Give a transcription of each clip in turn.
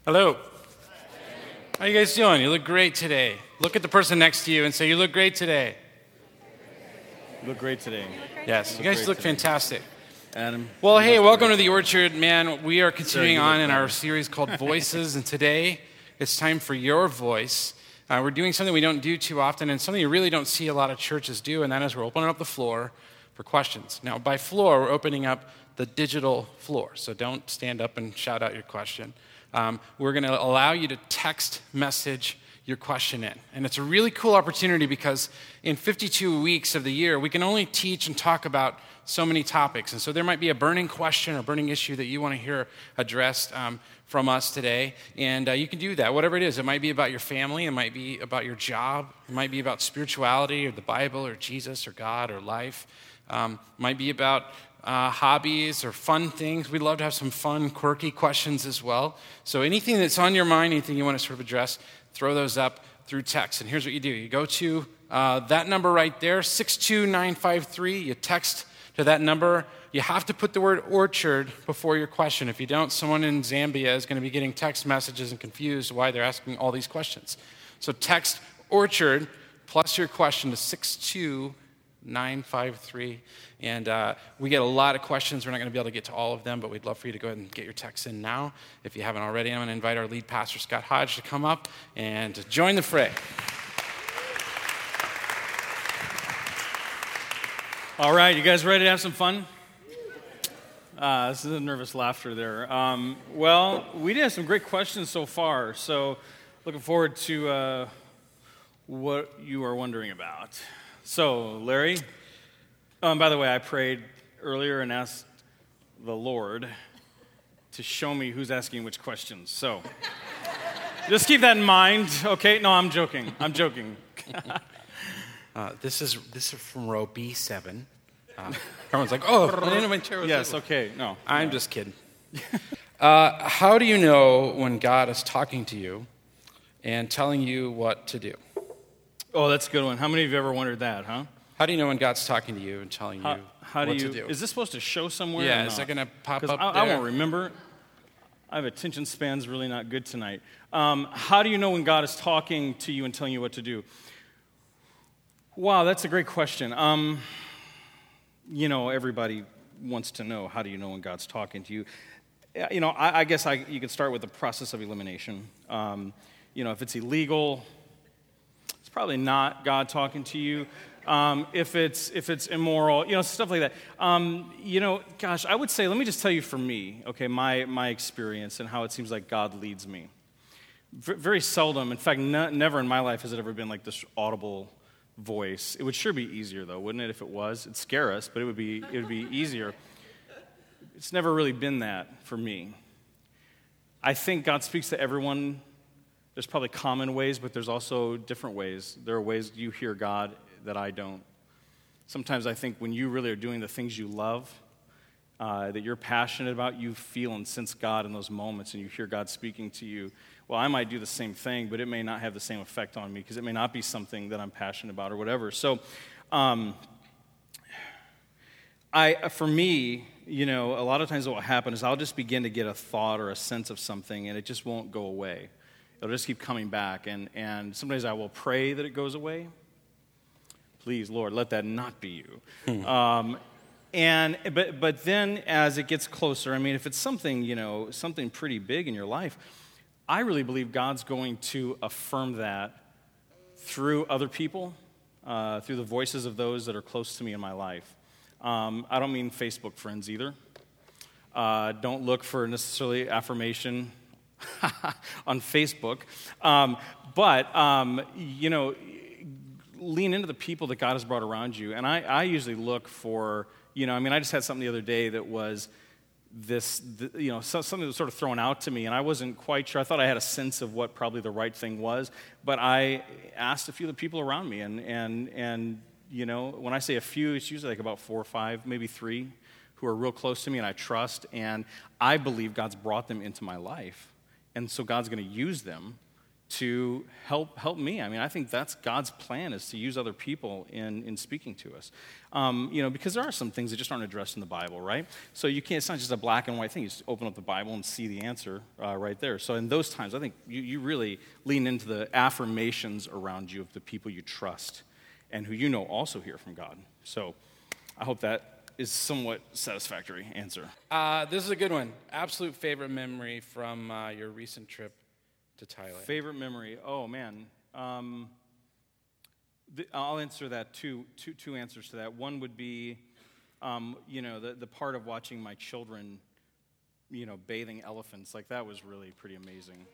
Hello. How you guys doing? You look great today. Look at the person next to you and say, you look great today. You look great today. Yes, you guys look fantastic. Adam. Well, hey, welcome to the Orchard, man. We are continuing on in our series called Voices, and today it's time for your voice. We're doing something we don't do too often, and something you really don't see a lot of churches do, and that is we're opening up the floor for questions. Now, by floor, we're opening up the digital floor, so don't stand up and shout out your question. We're going to allow you to text message your question in. And it's a really cool opportunity because in 52 weeks of the year, we can only teach and talk about so many topics. And so there might be a burning question or burning issue that you want to hear addressed from us today. And you can do that, whatever it is. It might be about your family. It might be about your job. It might be about spirituality or the Bible or Jesus or God or life. It might be about hobbies or fun things. We'd love to have some fun, quirky questions as well. So anything that's on your mind, anything you want to sort of address, throw those up through text. And here's what you do. You go to that number right there, 62953. You text to that number. You have to put the word orchard before your question. If you don't, someone in Zambia is going to be getting text messages and confused why they're asking all these questions. So text orchard plus your question to 62953. And we get a lot of questions. We're not going to be able to get to all of them, but we'd love for you to go ahead and get your texts in now. If you haven't already, I'm going to invite our lead pastor, Scott Hodge, to come up and to join the fray. All right, you guys ready to have some fun? This is a nervous laughter there. Well, we did have some great questions so far, so looking forward to what you are wondering about. So, Larry... by the way, I prayed earlier and asked the Lord to show me who's asking which questions. So, just keep that in mind, okay? No, I'm joking. This is from row B7. Everyone's like, oh, I didn't know my chair was yes, okay, no. I'm just kidding. How do you know when God is talking to you and telling you what to do? Oh, that's a good one. How many of you ever wondered that, huh? How do you know when God's talking to you and telling you what to do? Is this supposed to show somewhere? Yeah, is that going to pop up there? I won't remember. I have attention spans really not good tonight. How do you know when God is talking to you and telling you what to do? Wow, that's a great question. Everybody wants to know, how do you know when God's talking to you? I guess you could start with the process of elimination. If it's illegal, it's probably not God talking to you. If it's immoral, stuff like that. I would say, let me just tell you for me, okay, my experience and how it seems like God leads me. Very seldom, in fact, never in my life has it ever been like this audible voice. It would sure be easier though, wouldn't it, if it was? It'd scare us, but it would be easier. It's never really been that for me. I think God speaks to everyone. There's probably common ways, but there's also different ways. There are ways you hear God that I don't. Sometimes I think when you really are doing the things you love, that you're passionate about, you feel and sense God in those moments, and you hear God speaking to you. Well, I might do the same thing, but it may not have the same effect on me because it may not be something that I'm passionate about or whatever. So, for me, a lot of times what will happen is I'll just begin to get a thought or a sense of something, and it just won't go away. It'll just keep coming back, and sometimes I will pray that it goes away. Please, Lord, let that not be you. But then as it gets closer, if it's something, something pretty big in your life, I really believe God's going to affirm that through other people, through the voices of those that are close to me in my life. I don't mean Facebook friends either. Don't look for necessarily affirmation on Facebook. Lean into the people that God has brought around you. And I usually look for, I just had something the other day that was something that was sort of thrown out to me, and I wasn't quite sure. I thought I had a sense of what probably the right thing was, but I asked a few of the people around me, and when I say a few, it's usually like about 4 or 5, maybe 3, who are real close to me and I trust, and I believe God's brought them into my life. And so God's going to use them to help me. I mean, I think that's God's plan, is to use other people in speaking to us. Because there are some things that just aren't addressed in the Bible, right? So you can't, it's not just a black and white thing. You just open up the Bible and see the answer right there. So in those times, I think you really lean into the affirmations around you of the people you trust and who you know also hear from God. So I hope that is somewhat satisfactory answer. This is a good one. Absolute favorite memory from your recent trip to Thailand. Favorite memory? Oh, man. I'll answer that, two answers to that. One would be, the part of watching my children, bathing elephants. Like, that was really pretty amazing.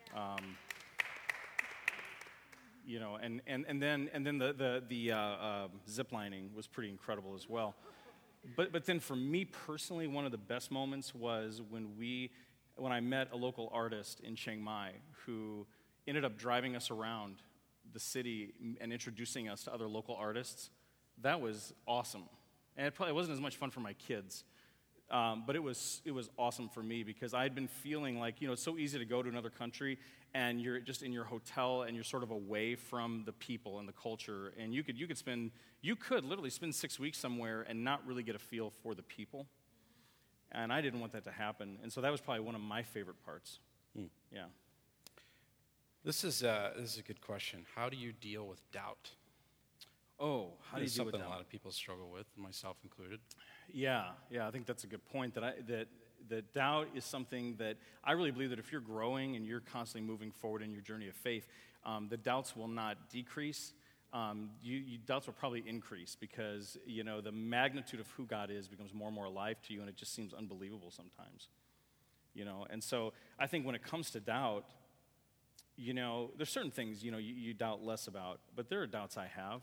And then the zip lining was pretty incredible as well. But then for me personally, one of the best moments was when I met a local artist in Chiang Mai who ended up driving us around the city and introducing us to other local artists. That was awesome. And it probably wasn't as much fun for my kids, but it was awesome for me because I had been feeling like, it's so easy to go to another country and you're just in your hotel and you're sort of away from the people and the culture, and you could literally spend 6 weeks somewhere and not really get a feel for the people. And I didn't want that to happen. And so that was probably one of my favorite parts. Yeah. This is a good question. How do you deal with doubt? Oh, how do you deal with doubt? Something a lot of people struggle with, myself included. Yeah, I think that's a good point. That doubt is something that I really believe that if you're growing and you're constantly moving forward in your journey of faith, the doubts will not decrease. Doubts will probably increase because, the magnitude of who God is becomes more and more alive to you, and it just seems unbelievable sometimes. And so I think when it comes to doubt, there's certain things, you doubt less about, but there are doubts I have.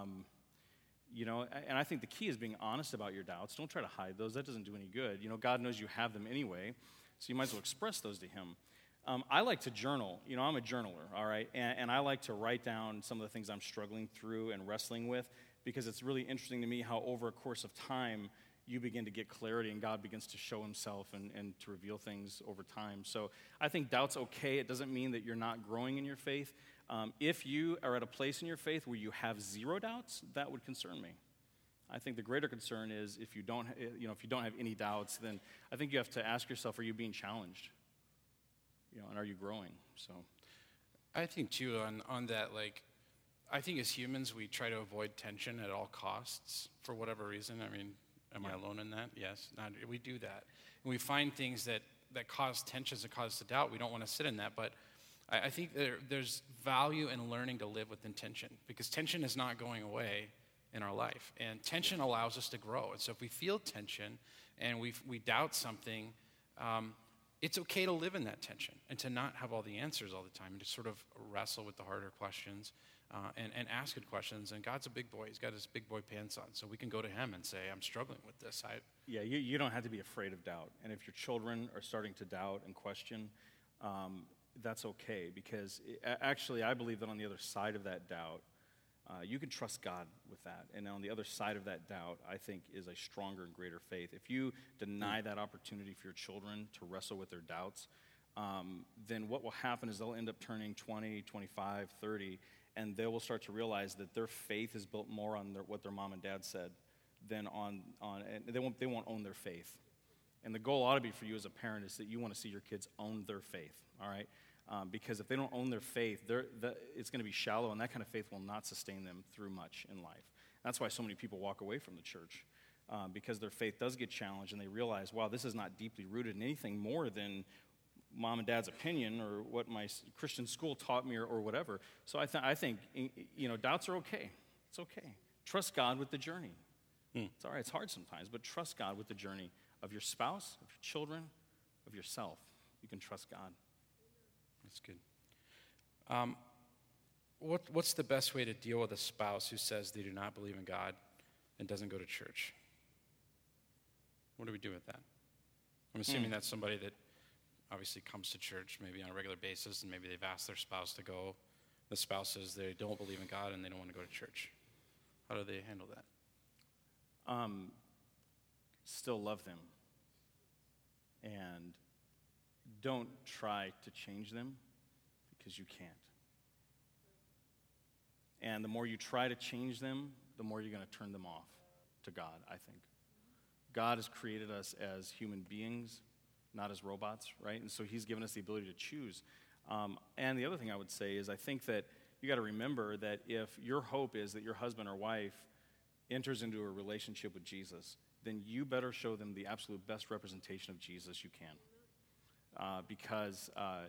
And I think the key is being honest about your doubts. Don't try to hide those. That doesn't do any good. God knows you have them anyway, so you might as well express those to Him. I like to journal. I'm a journaler, all right? And I like to write down some of the things I'm struggling through and wrestling with because it's really interesting to me how over a course of time you begin to get clarity and God begins to show Himself and to reveal things over time. So I think doubt's okay. It doesn't mean that you're not growing in your faith. If you are at a place in your faith where you have zero doubts, that would concern me. I think the greater concern is if you don't have any doubts, then I think you have to ask yourself, are you being challenged? And are you growing? So, I think too on that, I think as humans we try to avoid tension at all costs for whatever reason. I mean, am I alone in that? Yes. We do that, and we find things that cause tensions and cause us to doubt. We don't want to sit in that, but I think there's value in learning to live with tension because tension is not going away in our life, and tension allows us to grow. And so if we feel tension and we doubt something. It's okay to live in that tension and to not have all the answers all the time and to sort of wrestle with the harder questions and ask good questions. And God's a big boy. He's got his big boy pants on. So we can go to Him and say, I'm struggling with this. You don't have to be afraid of doubt. And if your children are starting to doubt and question, that's okay. Because actually, I believe that on the other side of that doubt, you can trust God with that. And on the other side of that doubt, I think, is a stronger and greater faith. If you deny that opportunity for your children to wrestle with their doubts, then what will happen is they'll end up turning 20, 25, 30, and they will start to realize that their faith is built more on what their mom and dad said than on and they won't own their faith. And the goal ought to be for you as a parent is that you want to see your kids own their faith, all right? Because if they don't own their faith, it's going to be shallow, and that kind of faith will not sustain them through much in life. That's why so many people walk away from the church, because their faith does get challenged, and they realize, wow, this is not deeply rooted in anything more than mom and dad's opinion or what my Christian school taught me or whatever. So I think doubts are okay. It's okay. Trust God with the journey. It's all right. It's hard sometimes, but trust God with the journey of your spouse, of your children, of yourself. You can trust God. That's good. What's the best way to deal with a spouse who says they do not believe in God and doesn't go to church? What do we do with that? I'm assuming that's somebody that obviously comes to church maybe on a regular basis, and maybe they've asked their spouse to go. The spouse says they don't believe in God and they don't want to go to church. How do they handle that? Still love them. And don't try to change them because you can't. And the more you try to change them, the more you're going to turn them off to God, I think. God has created us as human beings, not as robots, right? And so he's given us the ability to choose. And the other thing I would say is I think that you got to remember that if your hope is that your husband or wife enters into a relationship with Jesus, then you better show them the absolute best representation of Jesus you can. Because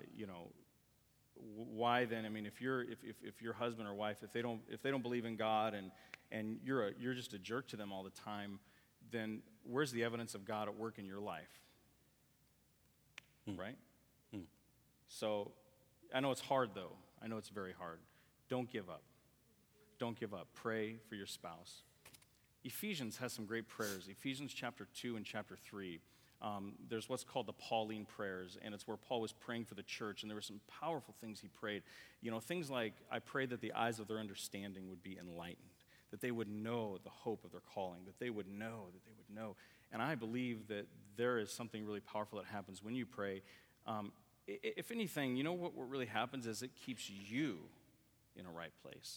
why then? I mean, if your husband or wife, if they don't believe in God and you're just a jerk to them all the time, then where's the evidence of God at work in your life? Right? So I know it's hard, though. I know it's very hard. Don't give up. Don't give up. Pray for your spouse. Ephesians has some great prayers. Ephesians chapter 2 and chapter 3. There's what's called the Pauline prayers, and it's where Paul was praying for the church, and there were some powerful things he prayed. Things like, I pray that the eyes of their understanding would be enlightened, that they would know the hope of their calling, that they would know. And I believe that there is something really powerful that happens when you pray. If anything, what really happens is it keeps you in a right place,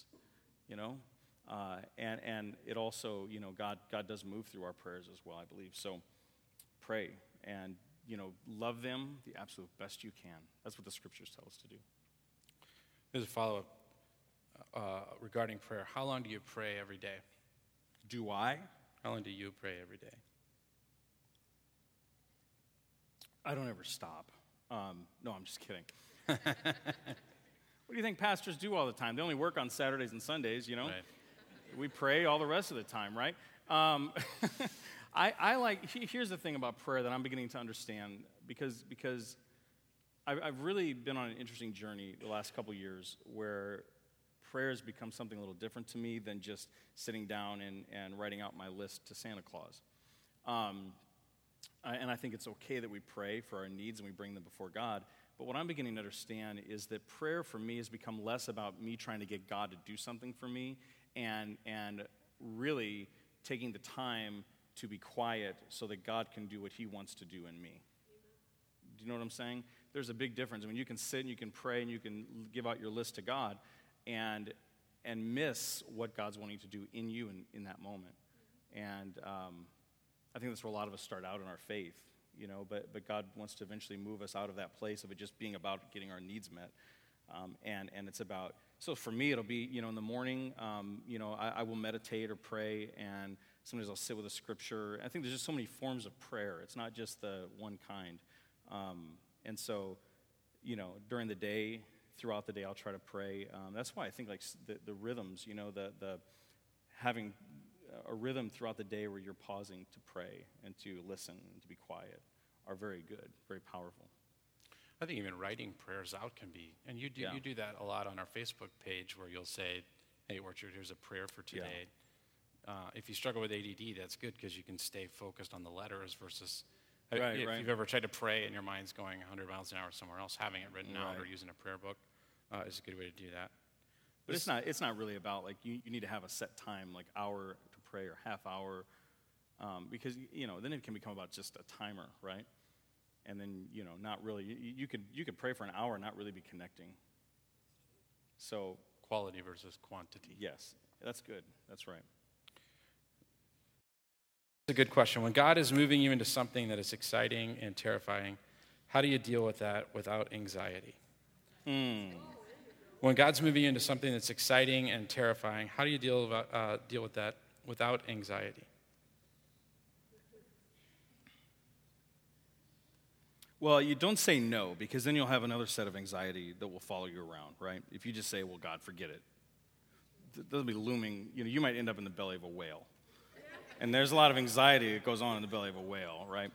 and it also, God does move through our prayers as well, I believe. So pray and, love them the absolute best you can. That's what the scriptures tell us to do. There's a follow-up regarding prayer. How long do you pray every day? Do I? How long do you pray every day? I don't ever stop. No, I'm just kidding. What do you think pastors do all the time? They only work on Saturdays and Sundays, Right. We pray all the rest of the time, right? Here's the thing about prayer that I'm beginning to understand, because I've really been on an interesting journey the last couple years where prayer has become something a little different to me than just sitting down and writing out my list to Santa Claus. And I think it's okay that we pray for our needs and we bring them before God. But what I'm beginning to understand is that prayer for me has become less about me trying to get God to do something for me and really taking the time to be quiet so that God can do what he wants to do in me. Do you know what I'm saying? There's a big difference. I mean, you can sit and you can pray and you can give out your list to God and miss what God's wanting to do in you in that moment. And I think that's where a lot of us start out in our faith, but God wants to eventually move us out of that place of it just being about getting our needs met. And it's about, so for me, it'll be, in the morning, I will meditate or pray, and sometimes I'll sit with a scripture. I think there's just so many forms of prayer. It's not just the one kind. And so, during the day, throughout the day, I'll try to pray. That's why I think like the rhythms, the having a rhythm throughout the day where you're pausing to pray and to listen and to be quiet are very good, very powerful. I think even writing prayers out can be, and you do that a lot on our Facebook page where you'll say, hey, Orchard, here's a prayer for today. Yeah. If you struggle with ADD, that's good because you can stay focused on the letters versus if you've ever tried to pray and your mind's going 100 miles an hour somewhere else, having it written out or using a prayer book is a good way to do that. But it's not really about like you need to have a set time, like hour to pray or half hour, because then it can become about just a timer, right? And then not really. You could pray for an hour and not really be connecting. So quality versus quantity. Yes, that's good. That's right. It's a good question. When God is moving you into something that is exciting and terrifying, how do you deal with that without anxiety? When God's moving you into something that's exciting and terrifying, how do you deal with that without anxiety? Well, you don't say no, because then you'll have another set of anxiety that will follow you around, right? If you just say, well, God, forget it. That'll be looming. You might end up in the belly of a whale. And there's a lot of anxiety that goes on in the belly of a whale, right?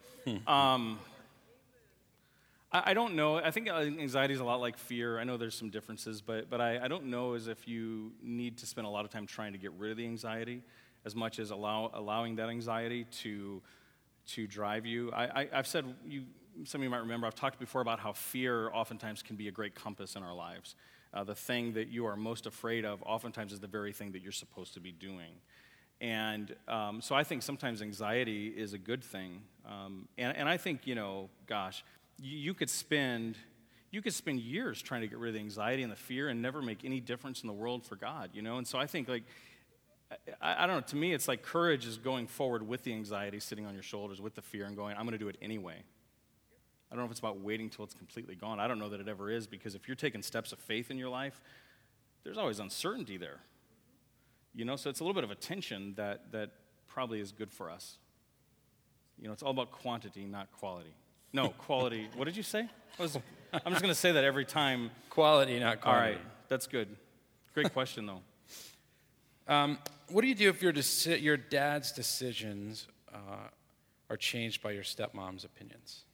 I don't know. I think anxiety is a lot like fear. I know there's some differences, but I don't know as if you need to spend a lot of time trying to get rid of the anxiety as much as allowing that anxiety to drive you. I've said, some of you might remember, I've talked before about how fear oftentimes can be a great compass in our lives. The thing that you are most afraid of oftentimes is the very thing that you're supposed to be doing. And so I think sometimes anxiety is a good thing. And I think, you could spend, you could spend years trying to get rid of the anxiety and the fear and never make any difference in the world for God, you know? And so I think, like, I don't know, to me, it's like courage is going forward with the anxiety sitting on your shoulders, with the fear, and going, I'm going to do it anyway. I don't know if it's about waiting till it's completely gone. I don't know that it ever is, because if you're taking steps of faith in your life, there's always uncertainty there. You know, so it's a little bit of a tension that probably is good for us. You know, it's all about quantity, not quality. No, quality. What did you say? I'm just going to say that every time. Quality, not quantity. All right, that's good. Great question, though. What do you do if your dad's decisions are changed by your stepmom's opinions?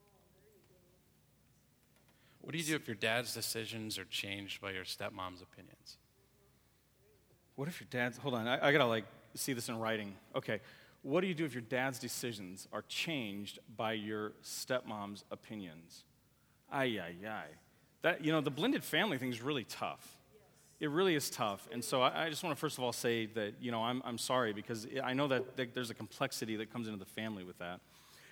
What do you do if your dad's decisions are changed by your stepmom's opinions? What if your dad's... Hold on, I got to, like, see this in writing. Okay. What do you do if your dad's decisions are changed by your stepmom's opinions? That, you know, the blended family thing is really tough. It really is tough. And so I just want to first of all say that, you know, I'm sorry, because I know that there's a complexity that comes into the family with that.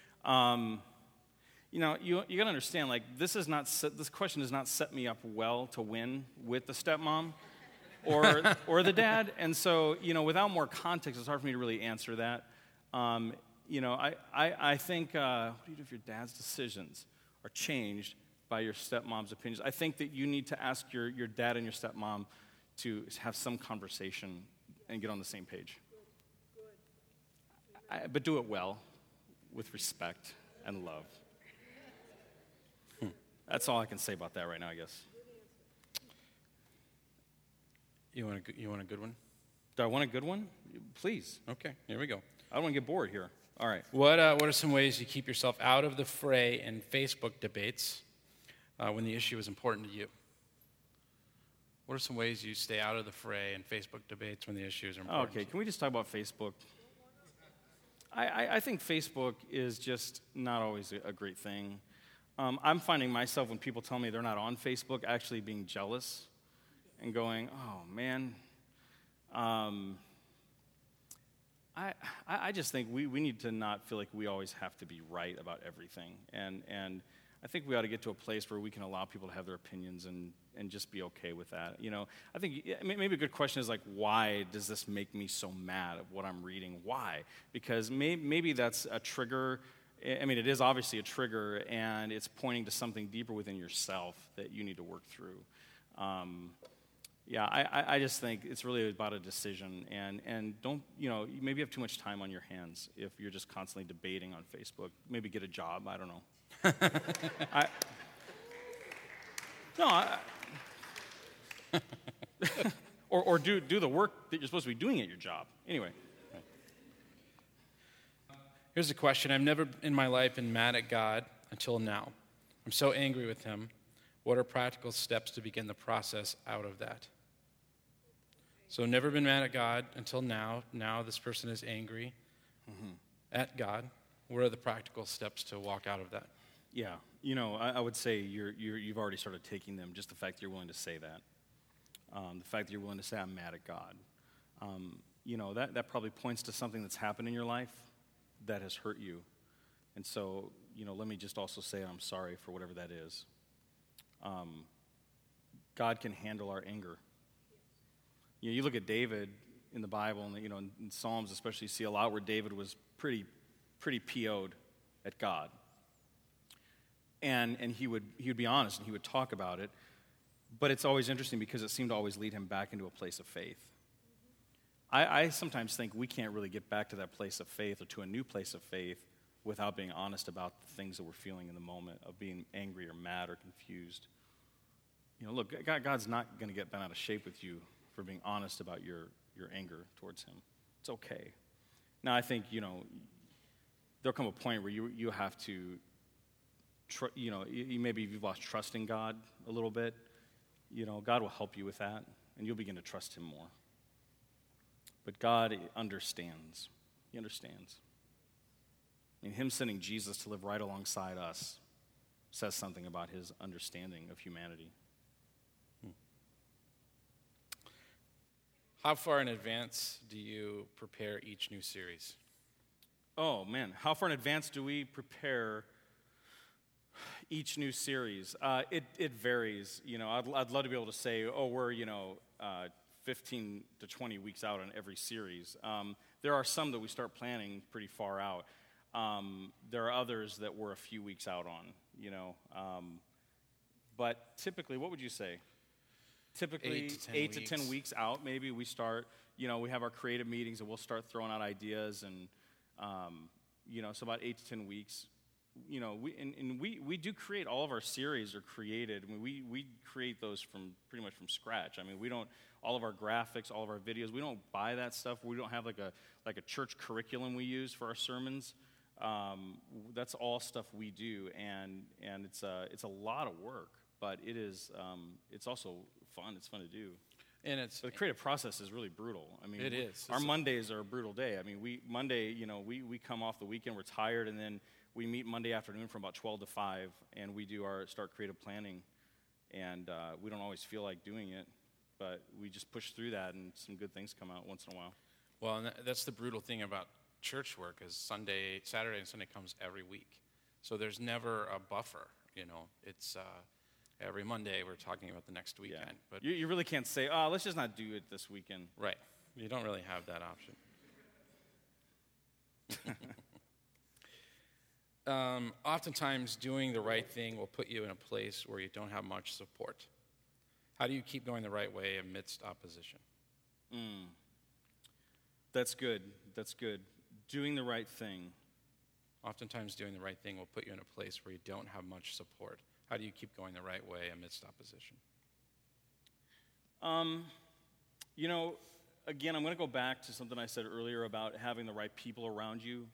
You know, you got to understand, like, this question does not set me up well to win with the stepmom or the dad. And so, you know, without more context, it's hard for me to really answer that. You know, I think, what do you do if your dad's decisions are changed by your stepmom's opinions? I think that you need to ask your dad and your stepmom to have some conversation and get on the same page. But do it well, with respect and love. That's all I can say about that right now, I guess. You want a good one? Do I want a good one? Please. Okay, here we go. I don't want to get bored here. All right. What are some ways you keep yourself out of the fray in Facebook debates when the issue is important to you? What are some ways you stay out of the fray in Facebook debates when the issues are important? Okay, can we just talk about Facebook? I think Facebook is just not always a great thing. I'm finding myself, when people tell me they're not on Facebook, actually being jealous and going, oh, man. I just think we need to not feel like we always have to be right about everything. And I think we ought to get to a place where we can allow people to have their opinions and just be okay with that. You know, I think maybe a good question is, like, why does this make me so mad at what I'm reading? Why? Because maybe that's a trigger. I mean, it is obviously a trigger, and it's pointing to something deeper within yourself that you need to work through. I just think it's really about a decision, and don't, you know, maybe you have too much time on your hands if you're just constantly debating on Facebook. Maybe get a job, I don't know. Or do the work that you're supposed to be doing at your job. Anyway. Here's a question. I've never in my life been mad at God until now. I'm so angry with him. What are practical steps to begin the process out of that? So never been mad at God until now. Now this person is angry at God. What are the practical steps to walk out of that? Yeah, you know, I would say you've already started taking them. Just the fact that you're willing to say that, the fact that you're willing to say I'm mad at God, you know, that probably points to something that's happened in your life that has hurt you. And so, you know, let me just also say I'm sorry for whatever that is. God can handle our anger. You know, you look at David in the Bible, and, you know, in Psalms especially, you see a lot where David was pretty PO'd at God. And he would be honest, and he would talk about it. But it's always interesting because it seemed to always lead him back into a place of faith. I sometimes think we can't really get back to that place of faith or to a new place of faith without being honest about the things that we're feeling in the moment of being angry or mad or confused. You know, look, God's not going to get bent out of shape with you for being honest about your anger towards him. It's okay. Now, I think, you know, there'll come a point where you have to, you know, maybe you've lost trust in God a little bit. You know, God will help you with that, and you'll begin to trust him more. But God understands. He understands. I mean, him sending Jesus to live right alongside us says something about his understanding of humanity. How far in advance do you prepare each new series? Oh, man. How far in advance do we prepare each new series? It varies. I'd love to be able to say, we're 15 to 20 weeks out on every series. There are some that we start planning pretty far out. There are others that we're a few weeks out on. But typically, what would you say? Typically, 8 to 10 weeks out, maybe we start. We have our creative meetings and we'll start throwing out ideas, and so about 8 to 10 weeks. We do create all of our series are created. I mean, we create those pretty much from scratch. I mean, we don't all of our graphics, all of our videos. We don't buy that stuff. We don't have like a church curriculum we use for our sermons. That's all stuff we do, and it's a lot of work, but it's also fun. It's fun to do. And the creative process is really brutal. I mean, it is. Our Mondays are a brutal day. I mean, we come off the weekend, we're tired, and then we meet Monday afternoon from about 12 to 5, and we do start creative planning, and we don't always feel like doing it, but we just push through that, and some good things come out once in a while. Well, and that's the brutal thing about church work is Saturday and Sunday comes every week, so there's never a buffer. It's every Monday we're talking about the next weekend. Yeah. But you really can't say, let's just not do it this weekend. Right. You don't really have that option. Oftentimes, doing the right thing will put you in a place where you don't have much support. How do you keep going the right way amidst opposition? That's good. That's good. Doing the right thing. Oftentimes, doing the right thing will put you in a place where you don't have much support. How do you keep going the right way amidst opposition? Again, I'm going to go back to something I said earlier about having the right people around you.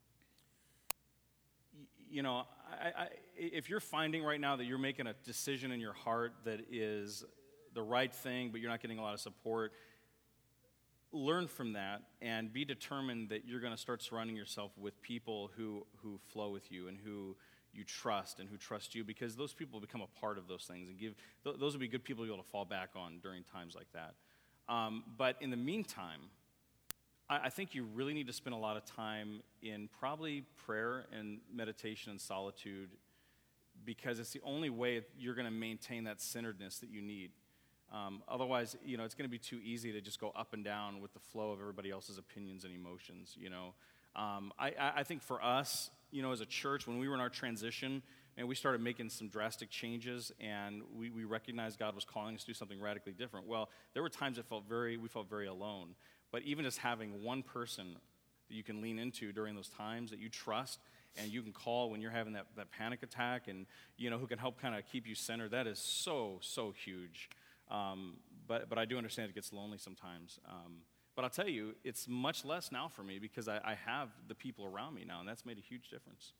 If you're finding right now that you're making a decision in your heart that is the right thing, but you're not getting a lot of support, learn from that and be determined that you're going to start surrounding yourself with people who flow with you and who you trust and who trust you, because those people become a part of those things, and those will be good people you'll be able to fall back on during times like that. But in the meantime, I think you really need to spend a lot of time in probably prayer and meditation and solitude, because it's the only way you're going to maintain that centeredness that you need. Otherwise, it's going to be too easy to just go up and down with the flow of everybody else's opinions and emotions. I think for us, as a church, when we were in our transition and we started making some drastic changes, and we recognized God was calling us to do something radically different. Well, there were times we felt very alone. But even just having one person that you can lean into during those times that you trust and you can call when you're having that panic attack, and who can help kind of keep you centered, that is so huge. But I do understand it gets lonely sometimes. But I'll tell you, it's much less now for me because I have the people around me now, and that's made a huge difference.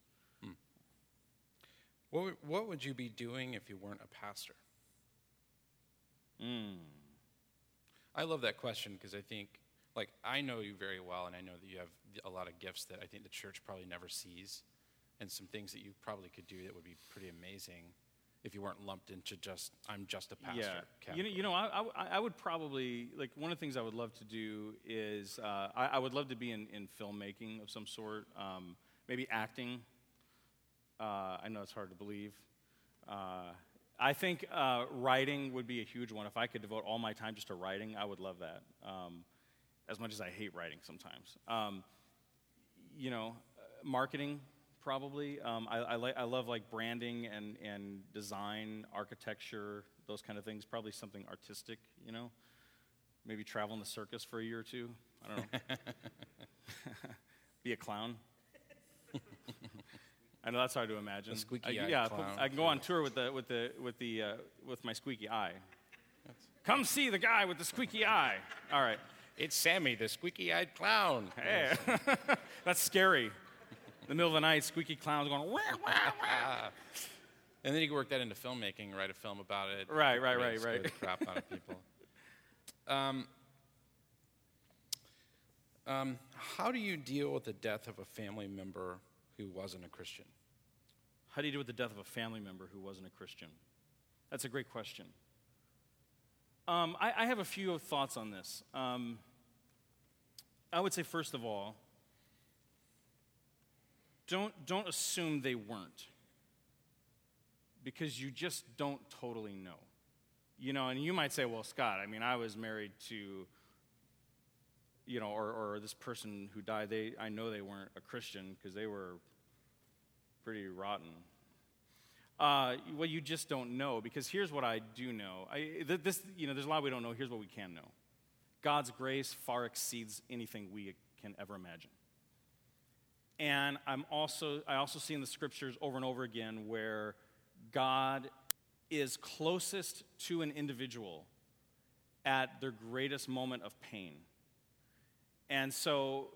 What would you be doing if you weren't a pastor? I love that question because I think, I know you very well, and I know that you have a lot of gifts that I think the church probably never sees, and some things that you probably could do that would be pretty amazing if you weren't lumped into I'm just a pastor. Yeah. I would probably, one of the things I would love to do is, I would love to be in filmmaking of some sort, maybe acting. I know it's hard to believe. I think writing would be a huge one. If I could devote all my time just to writing, I would love that, as much as I hate writing sometimes. Marketing, probably. I love branding and design, architecture, those kind of things. Probably something artistic, Maybe travel in the circus for a year or two. I don't know. Be a clown. I know that's hard to imagine. A squeaky-eyed clown. I can go on tour with my squeaky eye. Come see the guy with the squeaky eye. All right. It's Sammy, the squeaky-eyed clown. Hey, that's scary. In the middle of the night, squeaky clown's going, wah, wah, wah. And then you can work that into filmmaking, write a film about it. Right. Scare the crap out of people. How do you deal with the death of a family member who wasn't a Christian? How do you deal with the death of a family member who wasn't a Christian? That's a great question. I have a few thoughts on this. I would say, first of all, don't assume they weren't. because you just don't totally know. And you might say, well, Scott, I mean, I was married to, or this person who died, I know they weren't a Christian because they were pretty rotten. Well, you just don't know, because here's what I do know. There's a lot we don't know. Here's what we can know. God's grace far exceeds anything we can ever imagine. And I also see in the scriptures over and over again where God is closest to an individual at their greatest moment of pain. And so,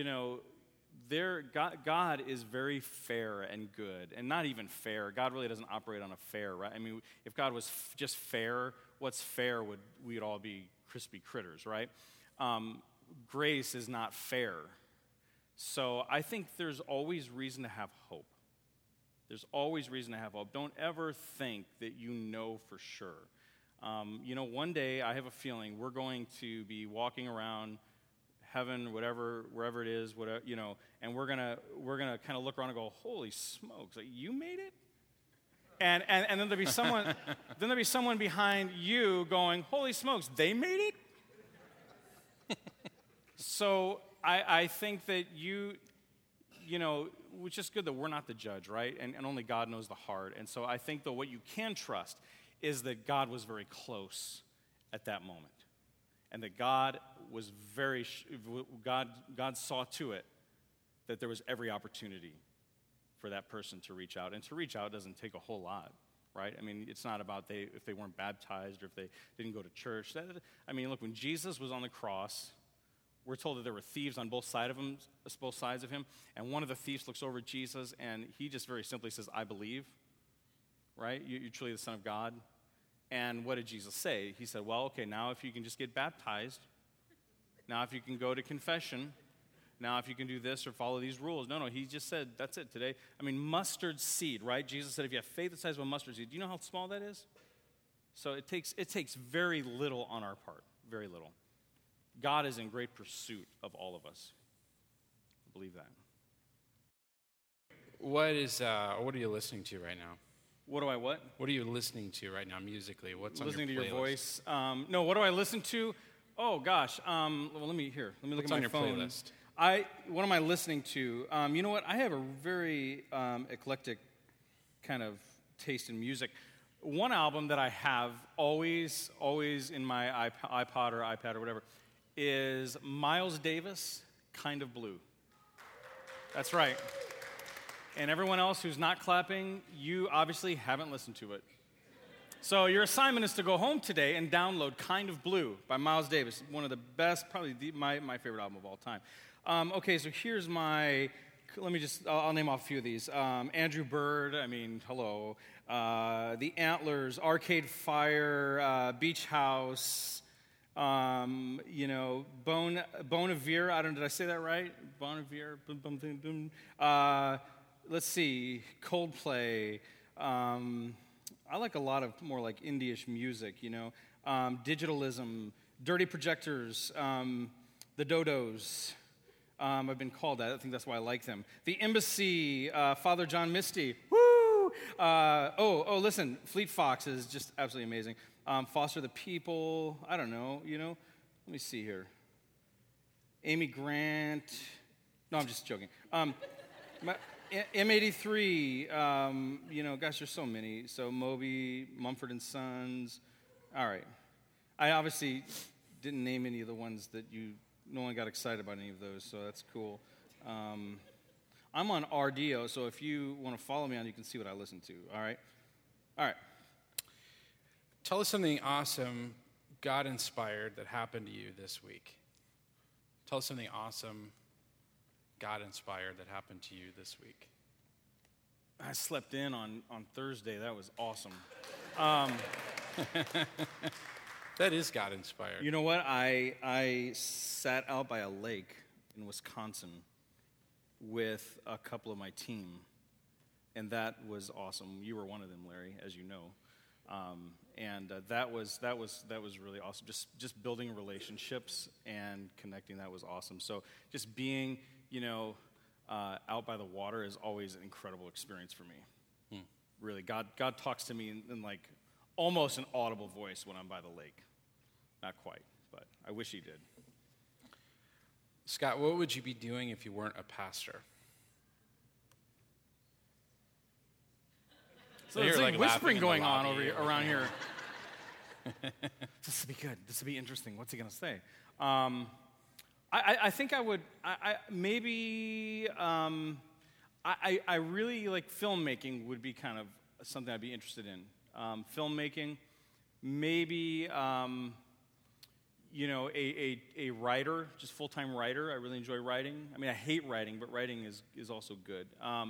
God is very fair and good, and not even fair. God really doesn't operate on a fair, right? I mean, if God was just fair, what's fair we'd all be crispy critters, right? Grace is not fair. So I think there's always reason to have hope. There's always reason to have hope. Don't ever think that you know for sure. One day I have a feeling we're going to be walking around heaven, wherever it is, and we're gonna kind of look around and go, "Holy smokes! Like, you made it!" And then there'll be someone behind you going, "Holy smokes! They made it!" So I think that which is good that we're not the judge, right? And only God knows the heart. And so I think that what you can trust is that God was very close at that moment. And that God saw to it that there was every opportunity for that person to reach out. And to reach out doesn't take a whole lot, right? I mean, it's not about if they weren't baptized or if they didn't go to church. Look, when Jesus was on the cross, we're told that there were thieves on both sides of him, and one of the thieves looks over at Jesus, and he just very simply says, "I believe," right? You're truly the Son of God. And what did Jesus say? He said, well, okay, now if you can just get baptized, now if you can go to confession, now if you can do this or follow these rules. No, he just said, that's it today. I mean, mustard seed, right? Jesus said, if you have faith the size of a mustard seed, do you know how small that is? So it takes very little on our part, very little. God is in great pursuit of all of us. I believe that. What are you listening to right now? What do I what? What are you listening to right now musically? What's listening on your to playlist? your voice? No, what do I listen to? Oh gosh. Well, let me look at my phone. Playlist? What am I listening to? You know what? I have a very eclectic kind of taste in music. One album that I have always in my iPod or iPad or whatever is Miles Davis, Kind of Blue. That's right. And everyone else who's not clapping, you obviously haven't listened to it. So your assignment is to go home today and download Kind of Blue by Miles Davis, one of the best, probably my favorite album of all time. Okay, so here's I'll name off a few of these. Andrew Bird, hello. The Antlers, Arcade Fire, Beach House, Bon Iver, did I say that right? Bon Iver, let's see, Coldplay. I like a lot of more like indie-ish music, Digitalism, Dirty Projectors, The Dodos. I've been called that. I think that's why I like them. The Embassy, Father John Misty. Woo! Listen, Fleet Fox is just absolutely amazing. Foster the People. I don't know, Let me see here. Amy Grant. No, I'm just joking. M83, gosh, there's so many. So Moby, Mumford & Sons. All right. I obviously didn't name any of the ones that no one got excited about any of those, so that's cool. I'm on RDO, so if you want to follow me on, you can see what I listen to, all right? All right. Tell us something awesome, God-inspired, that happened to you this week. Tell us something awesome, God-inspired, that happened to you this week. I slept in on Thursday. That was awesome. That is God-inspired. You know what? I sat out by a lake in Wisconsin with a couple of my team, and that was awesome. You were one of them, Larry, as you know. That was really awesome. Just building relationships and connecting, that was awesome. So just being, out by the water is always an incredible experience for me. Really, God talks to me in like almost an audible voice when I'm by the lake. Not quite, but I wish he did. Scott, what would you be doing if you weren't a pastor? So there's like whispering going on around here. This will be good. This will be interesting. What's he going to say? I think I would. I really like filmmaking. Would be kind of something I'd be interested in. Filmmaking, maybe. A writer, just full-time writer. I really enjoy writing. I mean, I hate writing, but writing is also good.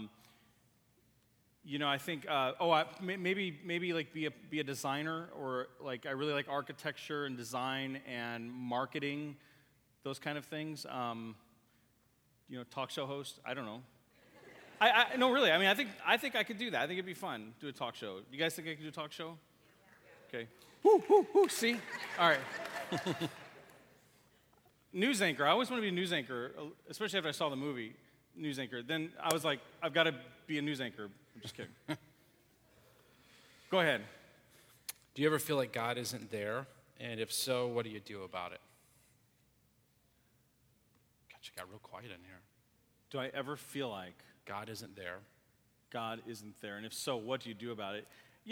I think, maybe like be a designer, or like I really like architecture and design and marketing, those kind of things. Talk show host. I don't know. No, really. I mean, I think I could do that. I think it'd be fun, do a talk show. You guys think I could do a talk show? Okay. Woo. See? All right. News anchor. I always want to be a news anchor, especially after I saw the movie News Anchor. Then I was like, I've got to be a news anchor. I'm just kidding. Go ahead. Do you ever feel like God isn't there? And if so, what do you do about it? God, you got real quiet in here. Do I ever feel like God isn't there? God isn't there. And if so, what do you do about it?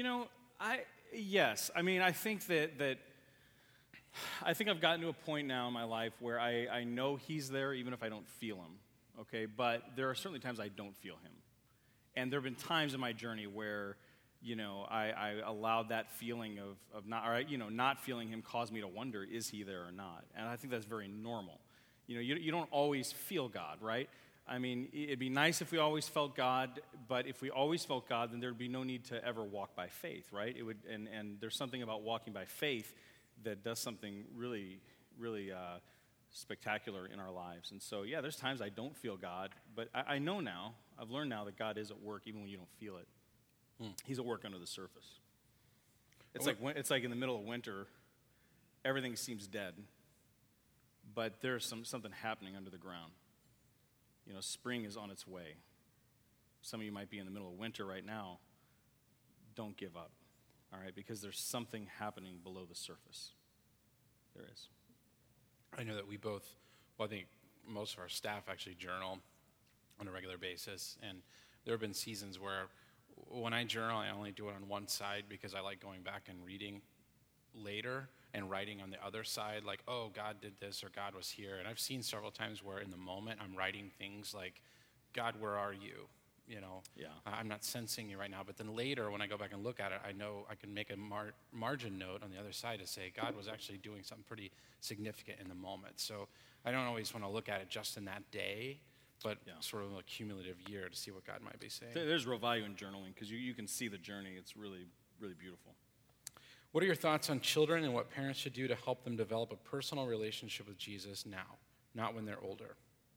Yes. I mean, I think that I think I've gotten to a point now in my life where I know he's there even if I don't feel him, okay? But there are certainly times I don't feel him. And there have been times in my journey where, I allowed that feeling of not feeling him cause me to wonder, is he there or not? And I think that's very normal. You don't always feel God, right? I mean, it'd be nice if we always felt God, but if we always felt God, then there'd be no need to ever walk by faith, right? It would, and there's something about walking by faith that does something really, really spectacular in our lives. And so, yeah, there's times I don't feel God, but I know now, I've learned now that God is at work even when you don't feel it. He's at work under the surface. It's like in the middle of winter, everything seems dead, but there's something happening under the ground. Spring is on its way. Some of you might be in the middle of winter right now. Don't give up, all right? Because there's something happening below the surface. There is. I know that I think most of our staff actually journal on a regular basis. And there have been seasons where when I journal, I only do it on one side because I like going back and reading later and writing on the other side, like, oh, God did this or God was here. And I've seen several times where in the moment I'm writing things like, God, where are you? I'm not sensing you right now. But then later when I go back and look at it, I know I can make a margin note on the other side to say God was actually doing something pretty significant in the moment. So I don't always want to look at it just in that day, but sort of a cumulative year to see what God might be saying. There's real value in journaling because you can see the journey. It's really, really beautiful. What are your thoughts on children and what parents should do to help them develop a personal relationship with Jesus now, not when they're older?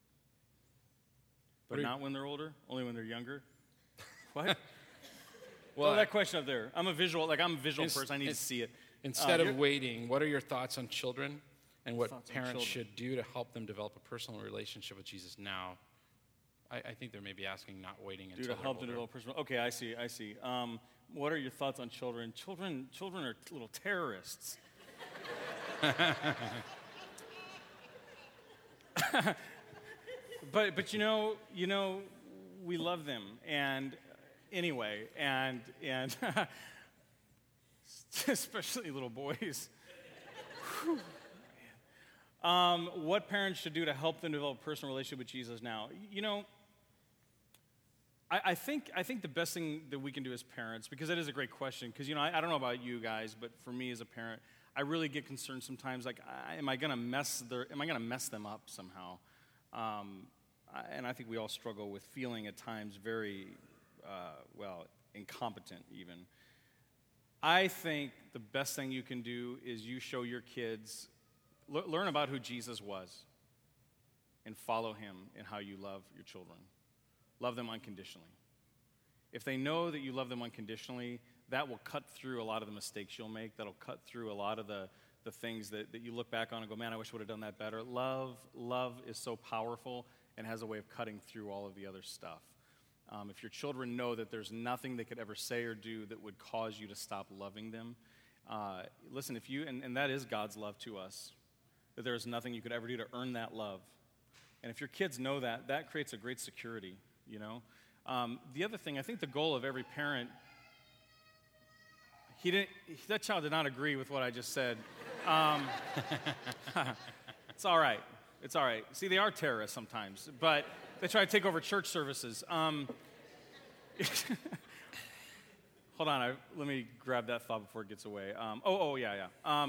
But not when they're older? Only when they're younger? What? Well, that question up there. I'm a visual person. I need to see it. Instead of waiting, what are your thoughts on children and what parents should do to help them develop a personal relationship with Jesus now? I think they're maybe asking not waiting until they're older. Do to help them develop personal. Okay, I see. What are your thoughts on children? Children are little terrorists. But we love them, and anyway, and especially little boys. What parents should do to help them develop a personal relationship with Jesus now? I think the best thing that we can do as parents, because that is a great question, because I don't know about you guys, but for me as a parent, I really get concerned sometimes. Like, am I going to mess them up somehow? And I think we all struggle with feeling at times very, incompetent even. I think the best thing you can do is you show your kids, learn about who Jesus was, and follow him in how you love your children. Love them unconditionally. If they know that you love them unconditionally, that will cut through a lot of the mistakes you'll make. That'll cut through a lot of the things that you look back on and go, man, I wish I would have done that better. Love is so powerful and has a way of cutting through all of the other stuff. If your children know that there's nothing they could ever say or do that would cause you to stop loving them, listen, if you, and that is God's love to us, that there is nothing you could ever do to earn that love. And if your kids know that, that creates a great security, you know. The other thing, I think the goal of every parent, that child did not agree with what I just said. It's all right. It's all right. See, they are terrorists sometimes, but they try to take over church services. Hold on, let me grab that thought before it gets away. Yeah.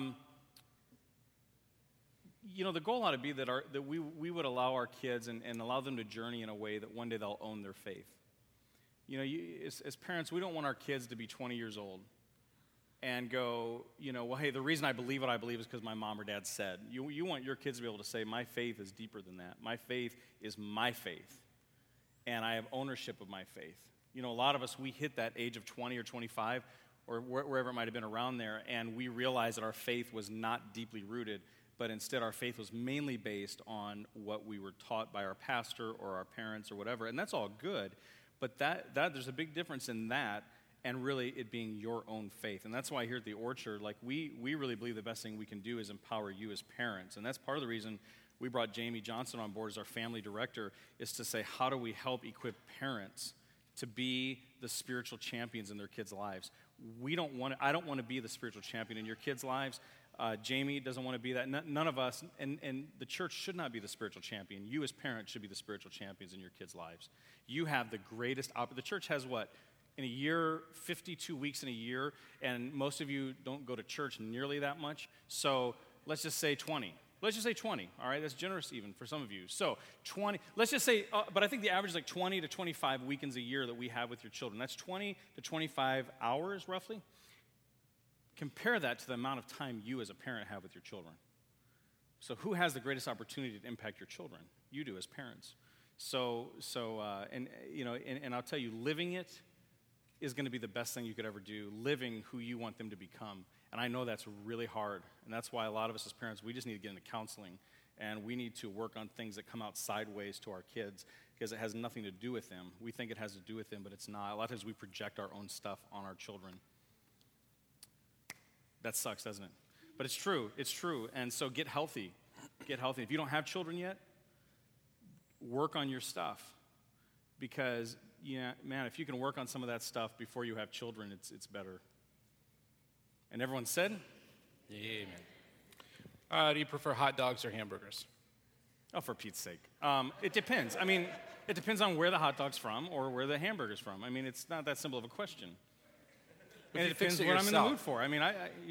You know, the goal ought to be that we would allow our kids and allow them to journey in a way that one day they'll own their faith. You know, as parents, we don't want our kids to be 20 years old and go, you know, well, hey, the reason I believe what I believe is because my mom or dad said. You want your kids to be able to say, my faith is deeper than that. My faith is my faith, and I have ownership of my faith. You know, a lot of us, we hit that age of 20 or 25 or wherever it might have been around there, and we realized that our faith was not deeply rooted, but instead our faith was mainly based on what we were taught by our pastor or our parents or whatever, and that's all good, but that there's a big difference in that and really it being your own faith. And that's why here at the Orchard, like we really believe the best thing we can do is empower you as parents. And that's part of the reason we brought Jamie Johnson on board as our family director, is to say, how do we help equip parents to be the spiritual champions in their kids' lives? I don't want to be the spiritual champion in your kids' lives. Jamie doesn't want to be that. None of us, and the church should not be the spiritual champion. You as parents should be the spiritual champions in your kids' lives. You have the greatest the church has what? In a year, 52 weeks in a year, and most of you don't go to church nearly that much. So let's just say 20. Let's just say 20, all right? That's generous even for some of you. So 20, let's just say, but I think the average is like 20 to 25 weekends a year that we have with your children. That's 20 to 25 hours, roughly. Compare that to the amount of time you as a parent have with your children. So who has the greatest opportunity to impact your children? You do as parents. And I'll tell you, living it is going to be the best thing you could ever do, living who you want them to become. And I know that's really hard. And that's why a lot of us as parents, we just need to get into counseling. And we need to work on things that come out sideways to our kids because it has nothing to do with them. We think it has to do with them, but it's not. A lot of times we project our own stuff on our children. That sucks, doesn't it? But it's true. It's true. And so get healthy. Get healthy. If you don't have children yet, work on your stuff. Because, yeah, man, if you can work on some of that stuff before you have children, it's better. And everyone said? Amen. Do you prefer hot dogs or hamburgers? Oh, for Pete's sake. It depends. I mean, it depends on where the hot dog's from or where the hamburger's from. I mean, it's not that simple of a question. And it depends what I'm in the mood for. I mean,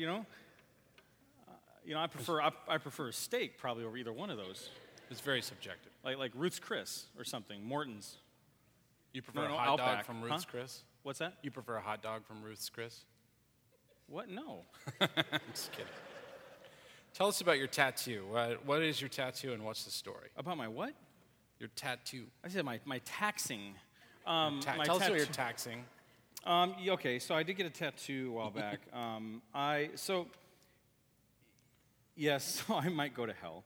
I prefer a steak probably over either one of those. It's very subjective. Like Ruth's Chris or something, Morton's. You prefer a hot dog from Ruth's Chris? What's that? You prefer a hot dog from Ruth's Chris? What? No. I'm just kidding. Tell us about your tattoo. What is your tattoo and what's the story? About my what? Your tattoo. I said my taxing. Tell us about your taxing. Okay, so I did get a tattoo a while back. Yes, I might go to hell.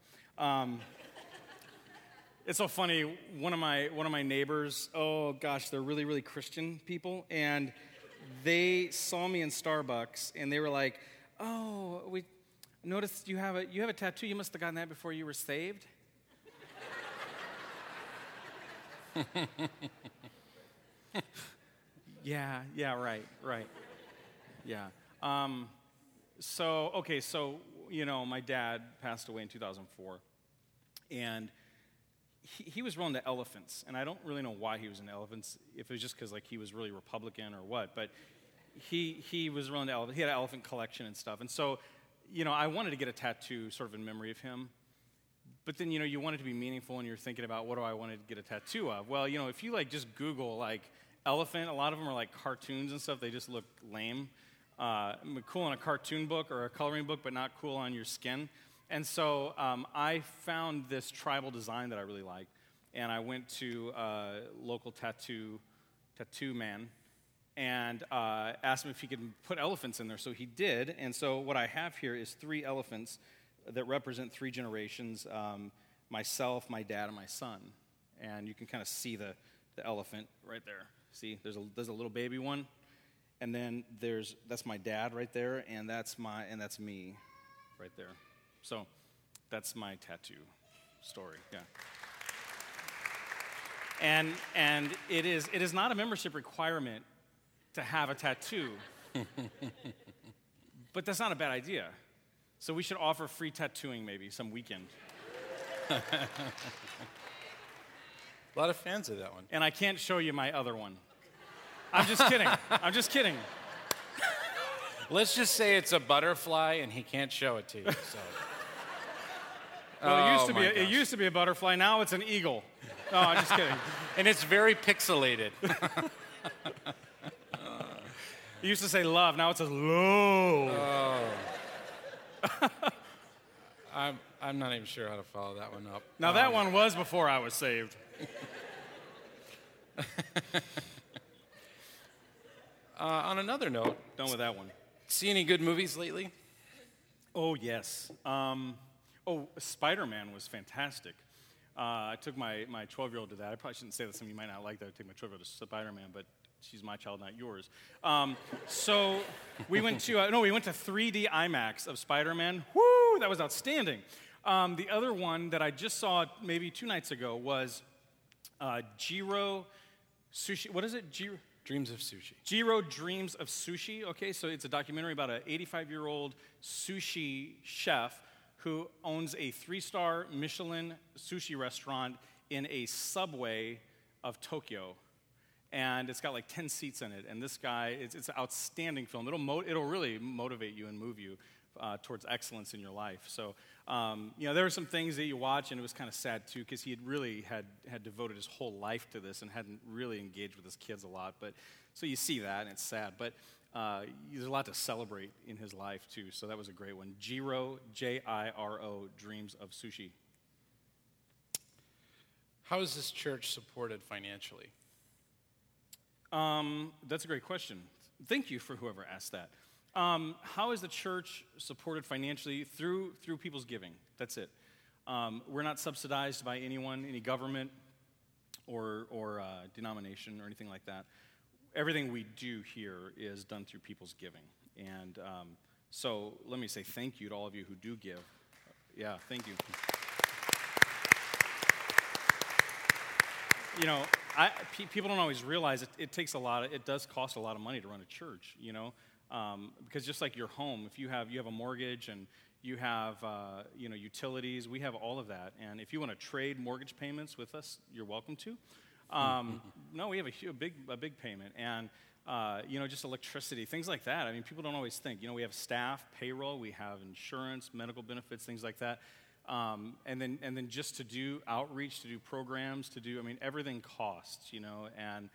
It's so funny. One of my neighbors, oh gosh, they're really, really Christian people, and they saw me in Starbucks, and they were like, "Oh, we noticed you have a tattoo. You must have gotten that before you were saved." Yeah, right. Yeah. So my dad passed away in 2004, and he was really into elephants, and I don't really know why he was into elephants, if it was just because like he was really Republican or what, but he was really into elephants. He had an elephant collection and stuff, and so, I wanted to get a tattoo sort of in memory of him, but then, you want it to be meaningful, and you're thinking about, what do I want to get a tattoo of? Well, if you like just Google like elephant, a lot of them are like cartoons and stuff, they just look lame. Cool in a cartoon book or a coloring book, but not cool on your skin. And so I found this tribal design that I really liked, and I went to a local tattoo man and asked him if he could put elephants in there. So he did, and so what I have here is 3 elephants that represent 3 generations, myself, my dad, and my son. And you can kind of see the the elephant right there. See, there's a little baby one, and then that's my dad right there, and that's me right there. So that's my tattoo story. Yeah. And it is not a membership requirement to have a tattoo. But that's not a bad idea. So we should offer free tattooing maybe some weekend. A lot of fans of that one. And I can't show you my other one. I'm just kidding. Let's just say it's a butterfly and he can't show it to you. So. Well, it used to be a butterfly. Now it's an eagle. No, I'm just kidding. And it's very pixelated. It used to say love. Now it says low. Oh. I'm not even sure how to follow that one up. Now that one was before I was saved. On another note, Done with that one. see any good movies lately? Oh yes. Spider-Man was fantastic. I took my 12-year-old to that. I probably shouldn't say that. Some of you might not like that. I take my 12-year-old to Spider-Man, but she's my child, not yours. So we went to 3D IMAX of Spider-Man. Woo, that was outstanding. The other one that I just saw maybe 2 nights ago was Jiro Sushi. What is it? Dreams of Sushi. Jiro Dreams of Sushi. Okay, so it's a documentary about an 85-year-old sushi chef who owns a 3-star Michelin sushi restaurant in a subway of Tokyo. And it's got like 10 seats in it. And this guy, it's an outstanding film. It'll really motivate you and move you towards excellence in your life. So, there were some things that you watch, and it was kind of sad too, because he had really had devoted his whole life to this and hadn't really engaged with his kids a lot. But so you see that, and it's sad. But there's a lot to celebrate in his life too. So that was a great one. Jiro, Jiro, Dreams of Sushi. How is this church supported financially? That's a great question. Thank you for whoever asked that. How is the church supported financially? Through people's giving. That's it. We're not subsidized by anyone, any government or denomination or anything like that. Everything we do here is done through people's giving. And so let me say thank you to all of you who do give. Yeah, thank you. People don't always realize it takes it does cost a lot of money to run a church, because just like your home, if you have a mortgage and you have, utilities, we have all of that. And if you want to trade mortgage payments with us, you're welcome to. No, we have a big payment. And, just electricity, things like that. I mean, people don't always think. We have staff, payroll, we have insurance, medical benefits, things like that. And then just to do outreach, to do programs, everything costs, and,